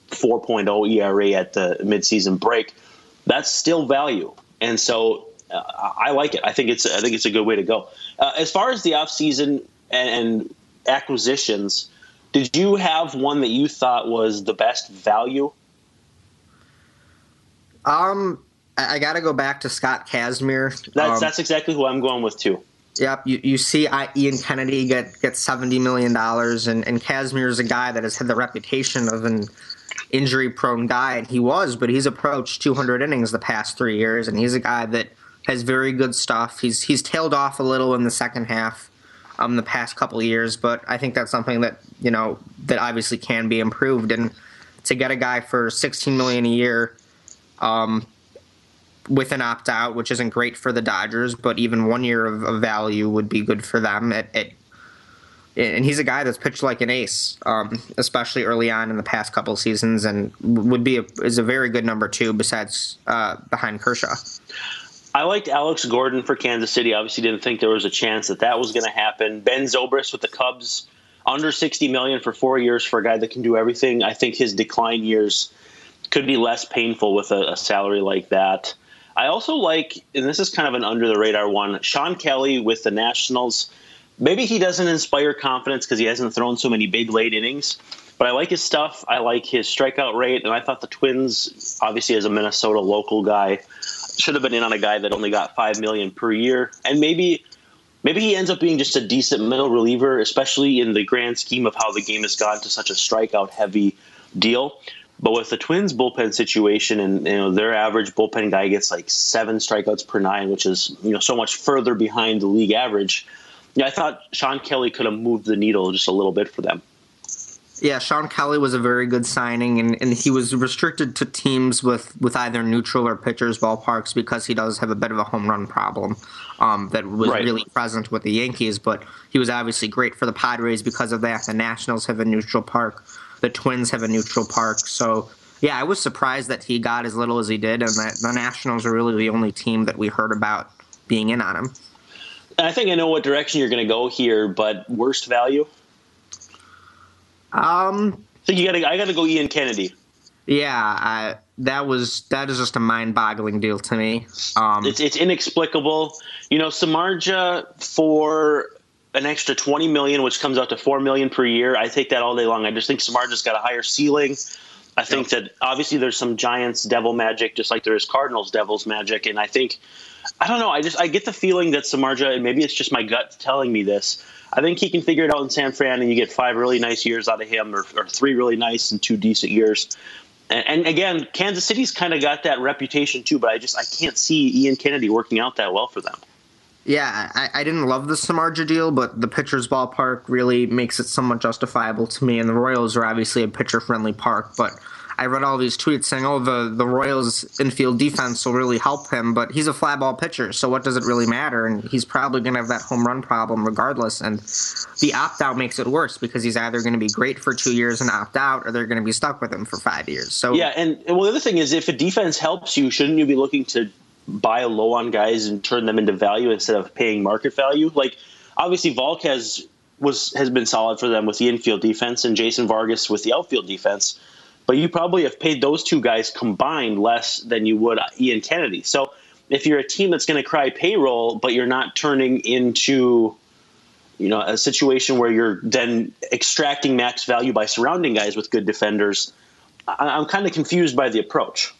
4.0 ERA at the midseason break, that's still value. And so I like it. I think it's a good way to go. As far as the offseason and acquisitions, did you have one that you thought was the best value? I got to go back to Scott Kazmir. That's exactly who I'm going with too. Yep, you see Ian Kennedy get $70 million, and Kazmir is a guy that has had the reputation of an injury-prone guy, and he was, but he's approached 200 innings the past 3 years, and he's a guy that has very good stuff. He's tailed off a little in the second half. the past couple of years, but I think that's something that, that obviously can be improved. And to get a guy for $16 million a year, with an opt-out, which isn't great for the Dodgers, but even 1 year of value would be good for them. And he's a guy that's pitched like an ace, especially early on in the past couple of seasons, and is a very good number 2 besides behind Kershaw. I liked Alex Gordon for Kansas City. Obviously didn't think there was a chance that was going to happen. Ben Zobrist with the Cubs, under $60 million for 4 years for a guy that can do everything. I think his decline years could be less painful with a salary like that. I also like, and this is kind of an under-the-radar one, Sean Kelly with the Nationals. Maybe he doesn't inspire confidence because he hasn't thrown so many big late innings, but I like his stuff. I like his strikeout rate, and I thought the Twins, obviously as a Minnesota local guy, should have been in on a guy that only got $5 million per year. And maybe he ends up being just a decent middle reliever, especially in the grand scheme of how the game has gone to such a strikeout-heavy deal. But with the Twins bullpen situation, and their average bullpen guy gets like 7 strikeouts per 9, which is so much further behind the league average. I thought Sean Kelly could have moved the needle just a little bit for them. Yeah, Sean Kelly was a very good signing, and he was restricted to teams with either neutral or pitchers ballparks because he does have a bit of a home run problem that was really present with the Yankees. But he was obviously great for the Padres because of that. The Nationals have a neutral park. The Twins have a neutral park. So, yeah, I was surprised that he got as little as he did, and that the Nationals are really the only team that we heard about being in on him. I think I know what direction you're going to go here, but worst value? I think I got to go Ian Kennedy. Yeah, that is just a mind-boggling deal to me. It's inexplicable. Samardzija for an extra $20 million, which comes out to $4 million per year. I take that all day long. I just think Samardzija's got a higher ceiling. I think that obviously there's some Giants devil magic, just like there is Cardinals devil's magic. And I don't know. I get the feeling that Samardzija, and maybe it's just my gut telling me this, I think he can figure it out in San Fran, and you get 5 really nice years out of him, or 3 really nice and 2 decent years. And again, Kansas City's kind of got that reputation too, but I can't see Ian Kennedy working out that well for them. Yeah, I didn't love the Samardzija deal, but the pitcher's ballpark really makes it somewhat justifiable to me. And the Royals are obviously a pitcher-friendly park, but I read all these tweets saying, the Royals' infield defense will really help him, but he's a fly ball pitcher, so what does it really matter? And he's probably going to have that home run problem regardless. And the opt-out makes it worse because he's either going to be great for 2 years and opt out, or they're going to be stuck with him for 5 years. So yeah, and the other thing is, if a defense helps you, shouldn't you be looking to buy low on guys and turn them into value instead of paying market value? Like, obviously Volk has been solid for them with the infield defense, and Jason Vargas with the outfield defense. But you probably have paid those 2 guys combined less than you would Ian Kennedy. So if you're a team that's going to cry payroll, but you're not turning into a situation where you're then extracting max value by surrounding guys with good defenders, I'm kind of confused by the approach.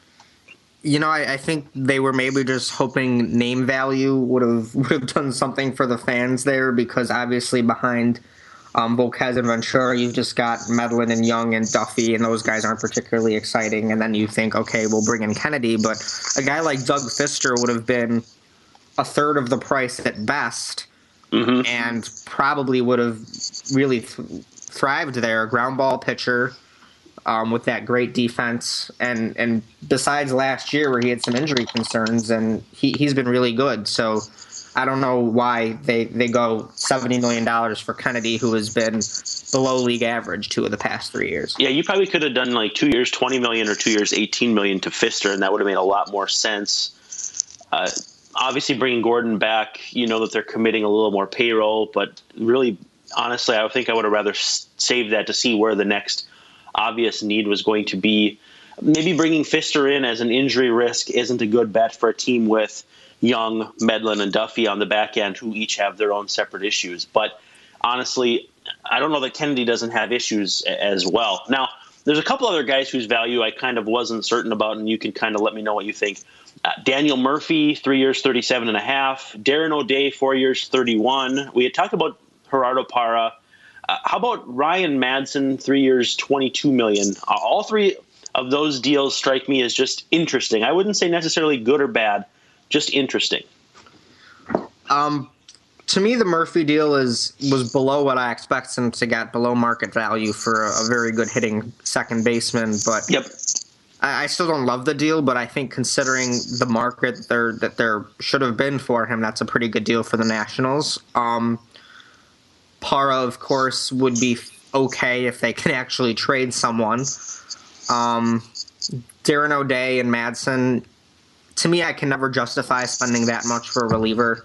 I think they were maybe just hoping name value would have done something for the fans there, because obviously behind Volquez and Ventura, you've just got Medlin and Young and Duffy, and those guys aren't particularly exciting. And then you think, okay, we'll bring in Kennedy, but a guy like Doug Fister would have been a third of the price at best, and probably would have really thrived there. Ground ball pitcher. With that great defense, and besides last year where he had some injury concerns, and he's been really good. So I don't know why they go $70 million for Kennedy, who has been below league average 2 of the past 3 years. Yeah, you probably could have done like 2 years $20 million or 2 years $18 million to Fister, and that would have made a lot more sense. Obviously, bringing Gordon back, that they're committing a little more payroll, but really, honestly, I think I would have rather saved that to see where the next obvious need was going to be. Maybe bringing Fister in as an injury risk isn't a good bet for a team with Young, Medlin, and Duffy on the back end, who each have their own separate issues. But honestly, I don't know that Kennedy doesn't have issues as well. Now, there's a couple other guys whose value I kind of wasn't certain about, and you can kind of let me know what you think. Daniel Murphy, 3 years, $37.5. Darren O'Day, 4 years, $31. We had talked about Gerardo Parra. How about Ryan Madsen, 3 years, $22 million? All 3 of those deals strike me as just interesting. I wouldn't say necessarily good or bad, just interesting. To me, the Murphy deal was below what I expected him to get, below market value for a very good hitting second baseman. But Yep. I still don't love the deal, but I think considering the market that there should have been for him, that's a pretty good deal for the Nationals. Parra, of course, would be okay if they can actually trade someone. Darren O'Day and Madsen, to me, I can never justify spending that much for a reliever.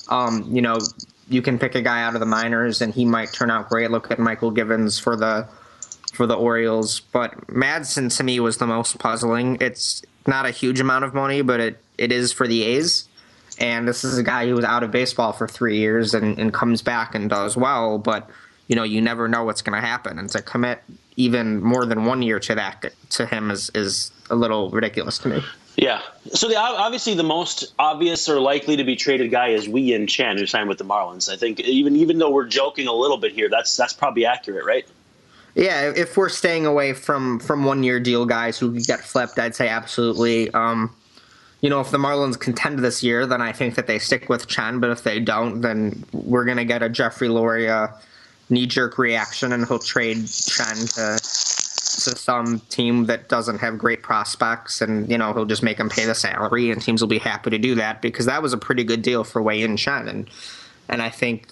You can pick a guy out of the minors and he might turn out great. Look at Michael Givens for the Orioles. But Madsen, to me, was the most puzzling. It's not a huge amount of money, but it is for the A's. And this is a guy who was out of baseball for 3 years and comes back and does well. But, you never know what's going to happen. And to commit even more than 1 year to him is a little ridiculous to me. Yeah. So obviously the most obvious or likely to be traded guy is Wei Yin Chen, who signed with the Marlins. I think even though we're joking a little bit here, that's probably accurate, right? Yeah, if we're staying away from 1 year deal guys who get flipped, I'd say absolutely. If the Marlins contend this year, then I think that they stick with Chen. But if they don't, then we're going to get a Jeffrey Loria knee-jerk reaction, and he'll trade Chen to some team that doesn't have great prospects, and he'll just make them pay the salary, and teams will be happy to do that because that was a pretty good deal for Wei Yin Chen, and I think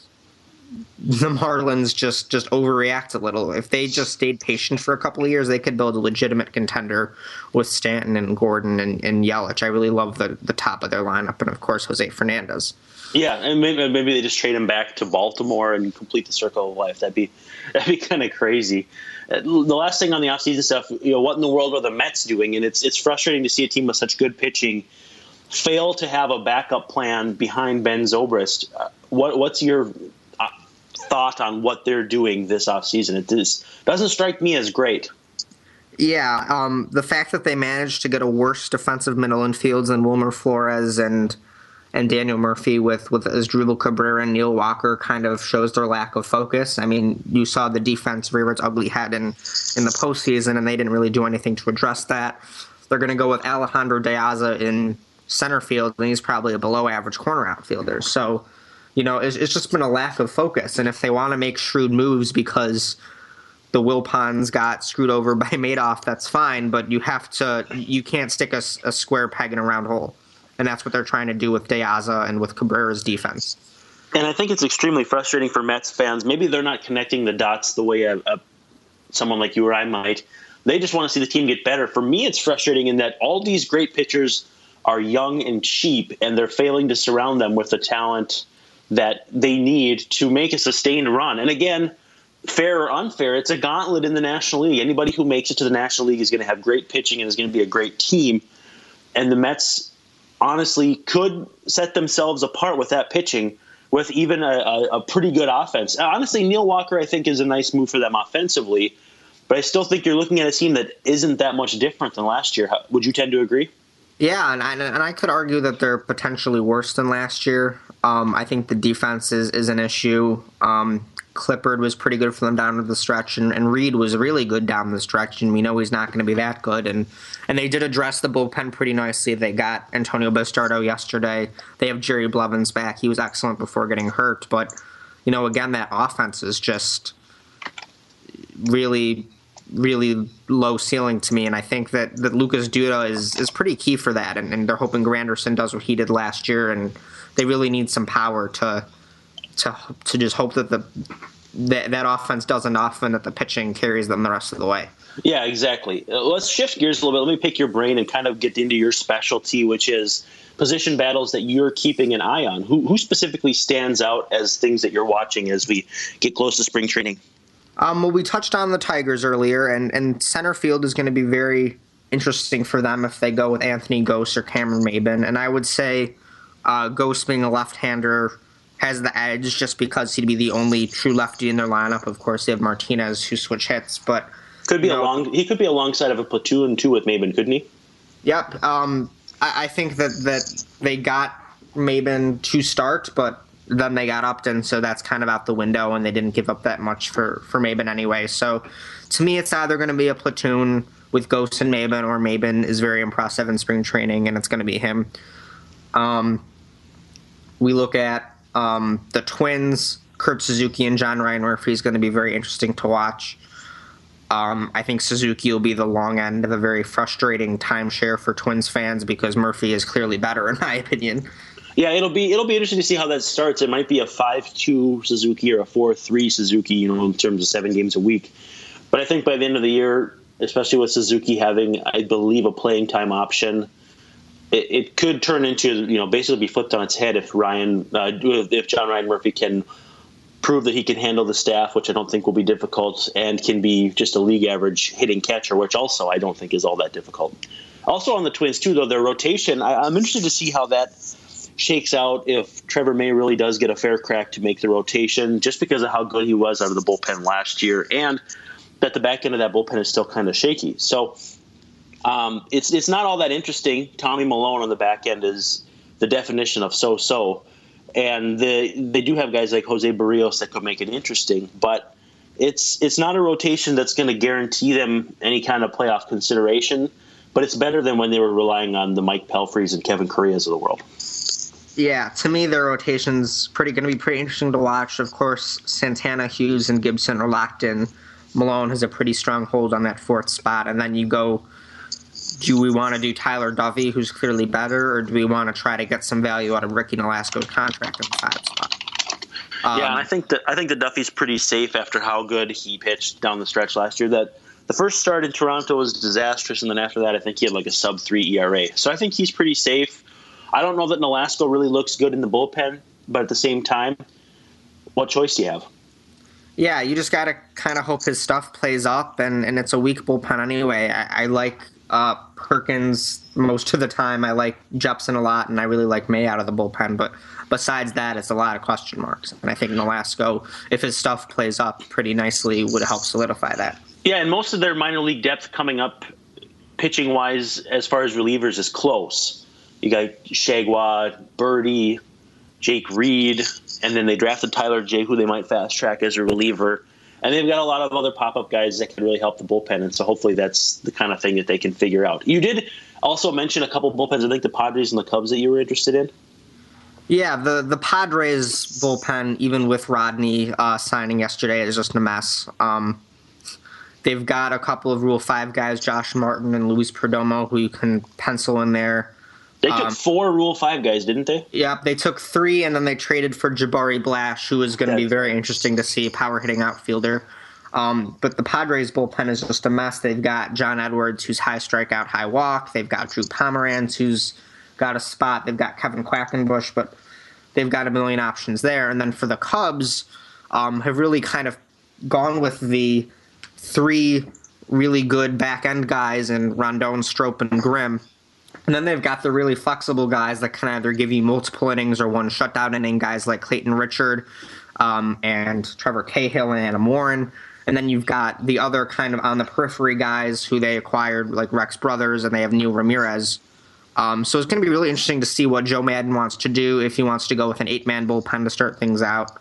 the Marlins just overreact a little. If they just stayed patient for a couple of years, they could build a legitimate contender with Stanton and Gordon and Yelich. I really love the top of their lineup, and of course Jose Fernandez. Yeah, and maybe they just trade him back to Baltimore and complete the circle of life. That'd be kind of crazy. The last thing on the offseason stuff, what in the world are the Mets doing? And it's frustrating to see a team with such good pitching fail to have a backup plan behind Ben Zobrist. What's your thought on what they're doing this offseason? It doesn't strike me as great. Yeah, the fact that they managed to get a worse defensive middle infield than Wilmer Flores and Daniel Murphy with Asdrubal Cabrera and Neil Walker kind of shows their lack of focus. I mean, you saw the defense rear its ugly head in the postseason, and they didn't really do anything to address that. They're going to go with Alejandro De Aza in center field, and he's probably a below-average corner outfielder. So, it's just been a lack of focus. And if they want to make shrewd moves because the Wilpons got screwed over by Madoff, that's fine, but you can't stick a square peg in a round hole. And that's what they're trying to do with De Aza and with Cabrera's defense. And I think it's extremely frustrating for Mets fans. Maybe they're not connecting the dots the way someone like you or I might. They just want to see the team get better. For me, it's frustrating in that all these great pitchers are young and cheap, and they're failing to surround them with the talent that they need to make a sustained run. And again, fair or unfair, it's a gauntlet in the National League. Anybody who makes it to the National League is going to have great pitching and is going to be a great team. And the Mets honestly could set themselves apart with that pitching, with even a pretty good offense. Honestly, Neil Walker, I think, is a nice move for them offensively, but I still think you're looking at a team that isn't that much different than last year. Would you tend to agree? Yeah, and I could argue that they're potentially worse than last year. I think the defense is an issue. Clippard was pretty good for them down to the stretch, and Reed was really good down the stretch, and we know he's not going to be that good. And they did address the bullpen pretty nicely. They got Antonio Bastardo yesterday. They have Jerry Blevins back. He was excellent before getting hurt. But, again, that offense is just really, really low ceiling to me. And I think that Lucas Duda is pretty key for that. And they're hoping Granderson does what he did last year. And they really need some power to just hope that that offense does enough and that the pitching carries them the rest of the way. Yeah, exactly. Let's shift gears a little bit. Let me pick your brain and kind of get into your specialty, which is position battles that you're keeping an eye on. Who specifically stands out as things that you're watching as we get close to spring training? Well, we touched on the Tigers earlier, and center field is going to be very interesting for them if they go with Anthony Gose or Cameron Maybin. And I would say Gose, being a left-hander, has the edge just because he'd be the only true lefty in their lineup. Of course, they have Martinez who switch hits, but he could be alongside of a platoon too with Maybin, couldn't he? Yep. I think that they got Maybin to start, but then they got Upton, so that's kind of out the window, and they didn't give up that much for Maybin anyway. So to me, it's either going to be a platoon with Gose and Maybin, or Maybin is very impressive in spring training, and it's going to be him. We look at The Twins, Kurt Suzuki and John Ryan Murphy is going to be very interesting to watch. I think Suzuki will be the long end of a very frustrating timeshare for Twins fans because Murphy is clearly better, in my opinion. Yeah, it'll be interesting to see how that starts. It might be a 5-2 Suzuki or a 4-3 Suzuki, in terms of 7 games a week. But I think by the end of the year, especially with Suzuki having, I believe, a playing time option, it could turn into, basically be flipped on its head if John Ryan Murphy can prove that he can handle the staff, which I don't think will be difficult, and can be just a league average hitting catcher, which also I don't think is all that difficult. Also on the Twins, too, though, their rotation, I'm interested to see how that shakes out if Trevor May really does get a fair crack to make the rotation, just because of how good he was out of the bullpen last year, and that the back end of that bullpen is still kind of shaky. So it's not all that interesting. Tommy Milone on the back end is the definition of so-so. And they do have guys like Jose Barrios that could make it interesting, but it's not a rotation that's going to guarantee them any kind of playoff consideration. But it's better than when they were relying on the Mike Pelfreys and Kevin Correas of the world. Yeah, to me, their rotation's going to be pretty interesting to watch. Of course, Santana, Hughes, and Gibson are locked in. Malone has a pretty strong hold on that 4th spot, and then you go. Do we want to do Tyler Duffy, who's clearly better, or do we want to try to get some value out of Ricky Nolasco's contract in the 5 spot? And I think that Duffy's pretty safe after how good he pitched down the stretch last year. That the first start in Toronto was disastrous, and then after that, I think he had like a sub-3 ERA. So I think he's pretty safe. I don't know that Nolasco really looks good in the bullpen, but at the same time, what choice do you have? Yeah, you just got to kind of hope his stuff plays up, and it's a weak bullpen anyway. I like Perkins most of the time. I like Jepson a lot, and I really like May out of the bullpen. But besides that, it's a lot of question marks. And I think Nolasco, if his stuff plays up pretty nicely, would help solidify that. Yeah, and most of their minor league depth coming up pitching-wise as far as relievers is close. You got Shagwa, Birdie, Jake Reed, and then they drafted Tyler J, who they might fast-track as a reliever. And they've got a lot of other pop-up guys that can really help the bullpen, and so hopefully that's the kind of thing that they can figure out. You did also mention a couple of bullpens, I think the Padres and the Cubs that you were interested in. Yeah, the Padres bullpen, even with Rodney signing yesterday, is just a mess. They've got a couple of Rule 5 guys, Josh Martin and Luis Perdomo, who you can pencil in there. They took 4 Rule 5 guys, didn't they? Yeah, they took 3, and then they traded for Jabari Blash, who is going to be very interesting to see, power hitting outfielder. But the Padres bullpen is just a mess. They've got John Edwards, who's high strikeout, high walk. They've got Drew Pomeranz, who's got a spot. They've got Kevin Quackenbush, but they've got a million options there. And then for the Cubs, have really kind of gone with the 3 really good back-end guys in Rondon, Strop, and Grimm. And then they've got the really flexible guys that can either give you multiple innings or one shutout inning, guys like Clayton Richard and Trevor Cahill and Adam Warren. And then you've got the other kind of on the periphery guys who they acquired, like Rex Brothers, and they have Neil Ramirez. So it's going to be really interesting to see what Joe Maddon wants to do, if he wants to go with an 8-man bullpen to start things out.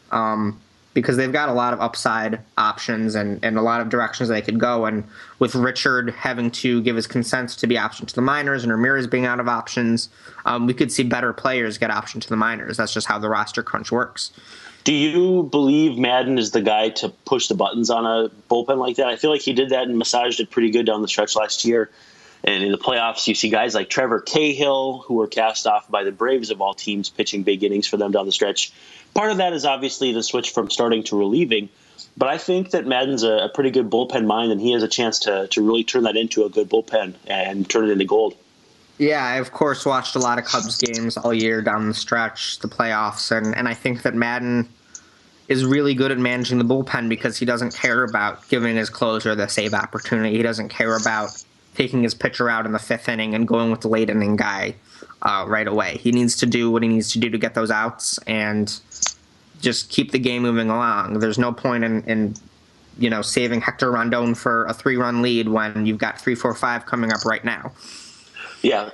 Because they've got a lot of upside options and a lot of directions they could go. And with Richard having to give his consent to be optioned to the minors and Ramirez being out of options, we could see better players get optioned to the minors. That's just how the roster crunch works. Do you believe Maddon is the guy to push the buttons on a bullpen like that? I feel like he did that and massaged it pretty good down the stretch last year. And in the playoffs, you see guys like Trevor Cahill, who were cast off by the Braves of all teams, pitching big innings for them down the stretch. Part of that is obviously the switch from starting to relieving. But I think that Maddon's a pretty good bullpen mind, and he has a chance to really turn that into a good bullpen and turn it into gold. Yeah, I, of course, watched a lot of Cubs games all year down the stretch, the playoffs, and I think that Maddon is really good at managing the bullpen because he doesn't care about giving his closer the save opportunity. He doesn't care about taking his pitcher out in the 5th inning and going with the late inning guy right away. He needs to do what he needs to do to get those outs and just keep the game moving along. There's no point in saving Hector Rondon for a 3-run lead when you've got 3, 4, 5 coming up right now. Yeah,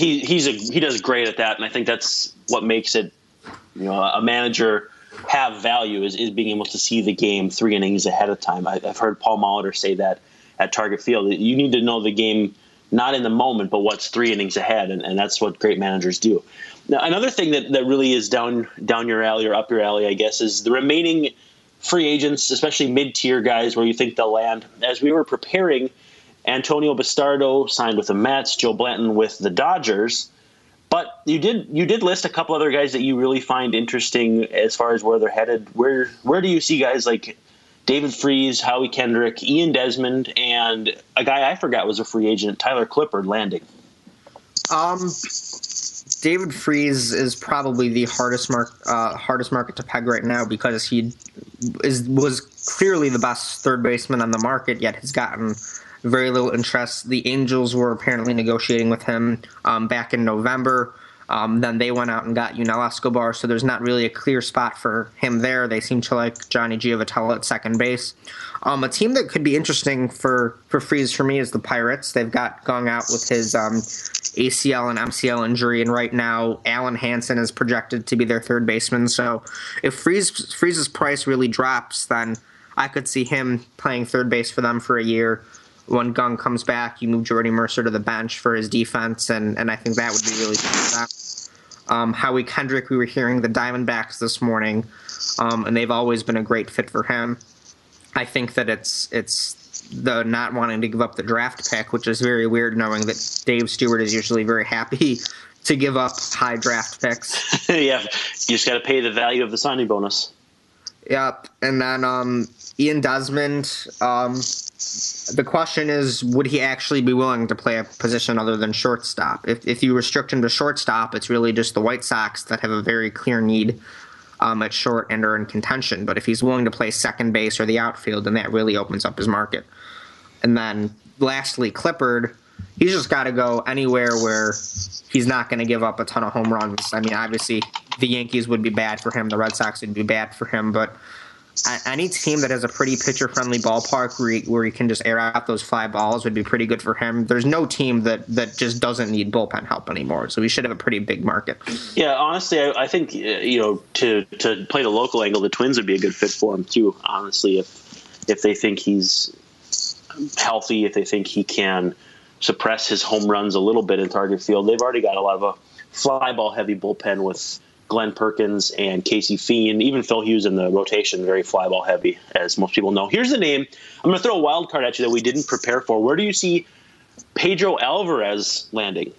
he does great at that, and I think that's what makes it, a manager have value is being able to see the game 3 innings ahead of time. I've heard Paul Molitor say that at Target Field. You need to know the game not in the moment, but what's 3 innings ahead, and that's what great managers do. Now, another thing that really is down your alley or up your alley, I guess, is the remaining free agents, especially mid-tier guys where you think they'll land. As we were preparing, Antonio Bastardo signed with the Mets, Joe Blanton with the Dodgers, but you did list a couple other guys that you really find interesting as far as where they're headed. Where do you see guys like David Freese, Howie Kendrick, Ian Desmond, and a guy I forgot was a free agent, Tyler Clippard, landing? David Freese is probably the hardest market to peg right now because he was clearly the best third baseman on the market, yet has gotten very little interest. The Angels were apparently negotiating with him back in November. Then they went out and got Yunel Escobar, so there's not really a clear spot for him there. They seem to like Johnny Giavotella at second base. A team that could be interesting for Freese for me is the Pirates. They've got Gong out with his ACL and MCL injury, and right now Alan Hansen is projected to be their third baseman. So if Freese's price really drops, then I could see him playing third base for them for a year. When Gong comes back, you move Jordy Mercer to the bench for his defense, and I think that would be really good for them. Howie Kendrick, we were hearing the Diamondbacks this morning, and they've always been a great fit for him. I think that it's the not wanting to give up the draft pick, which is very weird knowing that Dave Stewart is usually very happy to give up high draft picks. Yeah, you just got to pay the value of the signing bonus. Yep, and then Ian Desmond, the question is, would he actually be willing to play a position other than shortstop? If you restrict him to shortstop, it's really just the White Sox that have a very clear need at short and are in contention. But if he's willing to play second base or the outfield, then that really opens up his market. And then lastly, Clippard, he's just got to go anywhere where he's not going to give up a ton of home runs. I mean, obviously, the Yankees would be bad for him. The Red Sox would be bad for him. But any team that has a pretty pitcher-friendly ballpark where he can just air out those fly balls would be pretty good for him. There's no team that just doesn't need bullpen help anymore, so we should have a pretty big market. Yeah, honestly, I think to play the local angle, the Twins would be a good fit for him too. Honestly, if they think he's healthy, if they think he can suppress his home runs a little bit in target field, they've already got a lot of a fly ball heavy bullpen with Glenn Perkins and Casey Fien, even Phil Hughes in the rotation, very fly ball heavy, as most people know. Here's the name. I'm going to throw a wild card at you that we didn't prepare for. Where do you see Pedro Alvarez landing?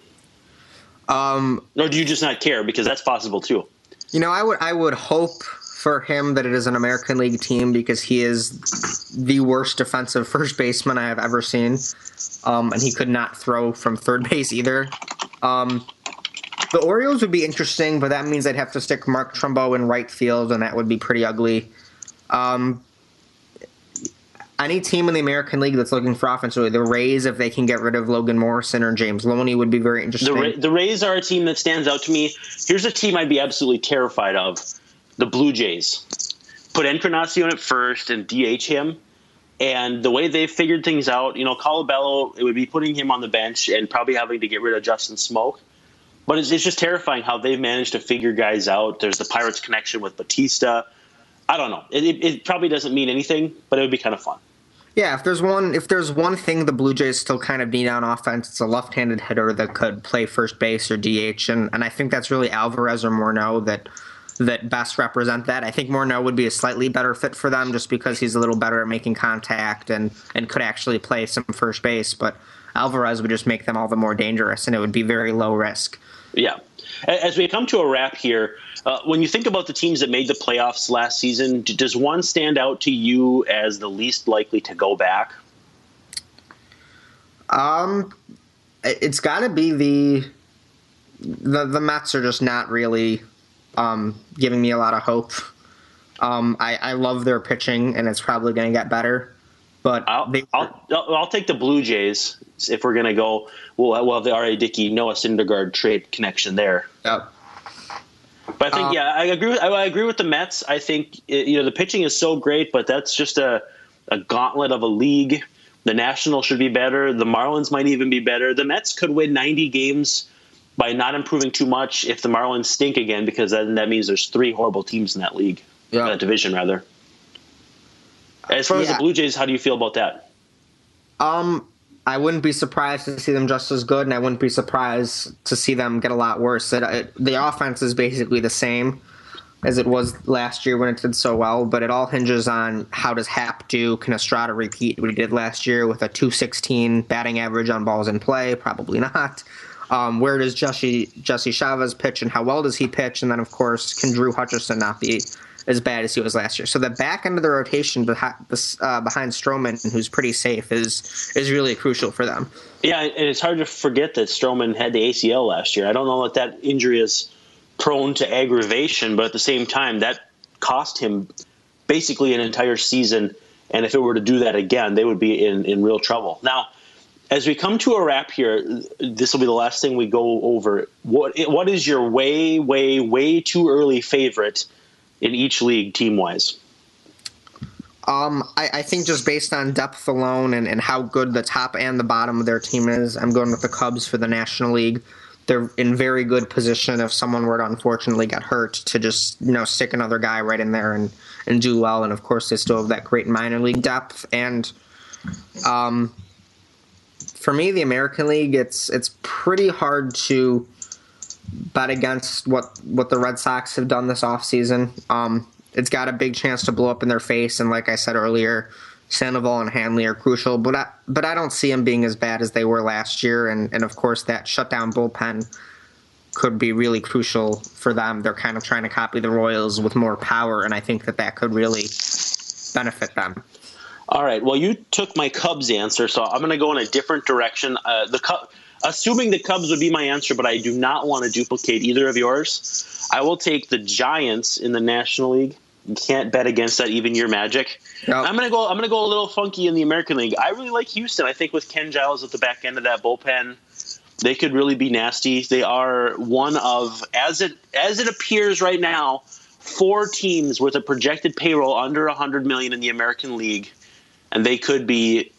Or do you just not care? Because that's possible too. I would hope for him that it is an American League team because he is the worst defensive first baseman I have ever seen. And he could not throw from third base either. The Orioles would be interesting, but that means I'd have to stick Mark Trumbo in right field, and that would be pretty ugly. Any team in the American League that's looking for offense, really, the Rays, if they can get rid of Logan Morrison or James Loney, would be very interesting. The Rays are a team that stands out to me. Here's a team I'd be absolutely terrified of. The Blue Jays. Put Encarnacion at first and DH him. And the way they've figured things out, Colabello, it would be putting him on the bench and probably having to get rid of Justin Smoke. But it's just terrifying how they've managed to figure guys out. There's the Pirates connection with Batista. I don't know. It probably doesn't mean anything, but it would be kind of fun. Yeah, if there's one thing the Blue Jays still kind of need on offense, it's a left-handed hitter that could play first base or DH, and I think that's really Alvarez or Morneau that best represent that. I think Morneau would be a slightly better fit for them just because he's a little better at making contact and could actually play some first base, but Alvarez would just make them all the more dangerous, and it would be very low risk. Yeah. As we come to a wrap here, when you think about the teams that made the playoffs last season, does one stand out to you as the least likely to go back? It's got to be the Mets are just not really giving me a lot of hope. I love their pitching, and it's probably going to get better. But I'll take the Blue Jays if we're going to go. We'll have the R.A. Dickey, Noah Syndergaard trade connection there. Yep. But I think, I agree with the Mets. I think the pitching is so great, but that's just a gauntlet of a league. The Nationals should be better. The Marlins might even be better. The Mets could win 90 games by not improving too much if the Marlins stink again, because then that means there's 3 horrible teams in that league, that division rather. As far as the Blue Jays, how do you feel about that? I wouldn't be surprised to see them just as good, and I wouldn't be surprised to see them get a lot worse. The offense is basically the same as it was last year when it did so well, but it all hinges on how does Happ do? Can Estrada repeat what he did last year with a .216 batting average on balls in play? Probably not. Where does Jesse Chavez pitch, and how well does he pitch? And then, of course, can Drew Hutchison not be as bad as he was last year? So the back end of the rotation behind Stroman, who's pretty safe, is really crucial for them. Yeah, and it's hard to forget that Stroman had the ACL last year. I don't know that injury is prone to aggravation, but at the same time, that cost him basically an entire season. And if it were to do that again, they would be in real trouble. Now, as we come to a wrap here, this will be the last thing we go over. What is your way too early favorite in each league team-wise? I think just based on depth alone and how good the top and the bottom of their team is, I'm going with the Cubs for the National League. They're in very good position if someone were to unfortunately get hurt to just stick another guy right in there and do well. And of course, they still have that great minor league depth. And for me, the American League, it's pretty hard to bet against what the Red Sox have done this offseason. It's got a big chance to blow up in their face, and like I said earlier, Sandoval and Hanley are crucial, but I don't see them being as bad as they were last year, and of course that shutdown bullpen could be really crucial for them. They're kind of trying to copy the Royals with more power, and I think that could really benefit them. All right, well, you took my Cubs answer, so I'm going to go in a different direction. Assuming the Cubs would be my answer, but I do not want to duplicate either of yours, I will take the Giants in the National League. You can't bet against that, even your Magic. Yep. I'm gonna go a little funky in the American League. I really like Houston. I think with Ken Giles at the back end of that bullpen, they could really be nasty. They are one of, as it appears right now, 4 teams with a projected payroll under $100 million in the American League, and they could be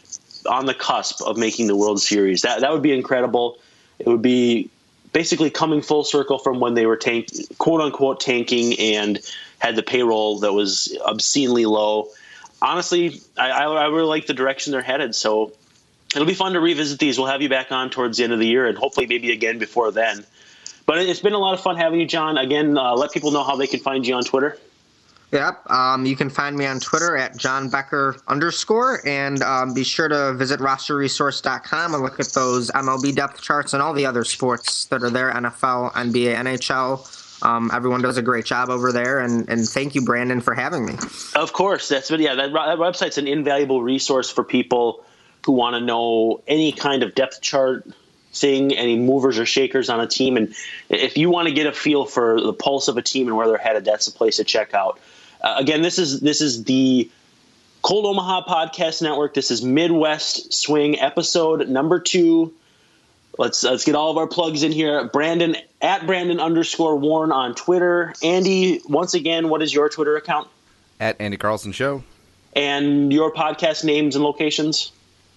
on the cusp of making the World Series. That would be incredible. It would be basically coming full circle from when they were quote unquote tanking and had the payroll that was obscenely low. Honestly, I really like the direction they're headed. So it'll be fun to revisit these. We'll have you back on towards the end of the year and hopefully maybe again before then. But it's been a lot of fun having you, John. Again, let people know how they can find you on Twitter. Yep. You can find me on Twitter at JohnBecker_, and be sure to visit rosterresource.com and look at those MLB depth charts and all the other sports that are there, NFL, NBA, NHL. Everyone does a great job over there, and thank you, Brandon, for having me. Of course. That website's an invaluable resource for people who want to know any kind of depth chart thing, any movers or shakers on a team. And if you want to get a feel for the pulse of a team and where they're headed, that's the place to check out. Again, this is the Cold Omaha Podcast Network. This is Midwest Swing episode number 2. Let's get all of our plugs in here. Brandon at Brandon_Warren on Twitter. Andy, once again, what is your Twitter account? At Andy Carlson Show. And your podcast names and locations?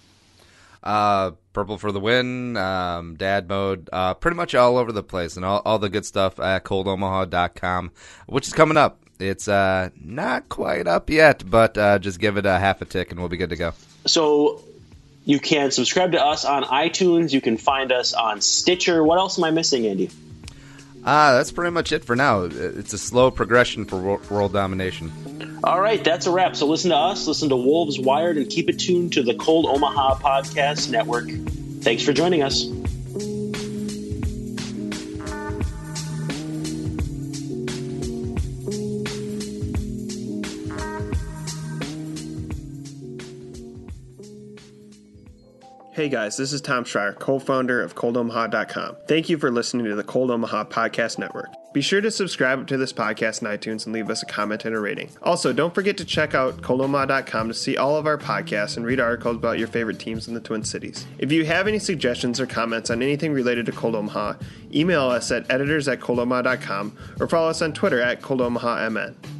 Purple for the Win, Dad Mode, pretty much all over the place, and all the good stuff at coldomaha.com, which is coming up. It's not quite up yet, but just give it a half a tick and we'll be good to go. So you can subscribe to us on iTunes. You can find us on Stitcher. What else am I missing, Andy? That's pretty much it for now. It's a slow progression for world domination. All right, that's a wrap. So listen to us, listen to Wolves Wired, and keep it tuned to the Cold Omaha Podcast Network. Thanks for joining us. Hey guys, this is Tom Schreier, co-founder of ColdOmaha.com. Thank you for listening to the Cold Omaha Podcast Network. Be sure to subscribe to this podcast on iTunes and leave us a comment and a rating. Also, don't forget to check out ColdOmaha.com to see all of our podcasts and read articles about your favorite teams in the Twin Cities. If you have any suggestions or comments on anything related to Cold Omaha, email us at editors@coldomaha.com or follow us on Twitter at ColdOmahaMN.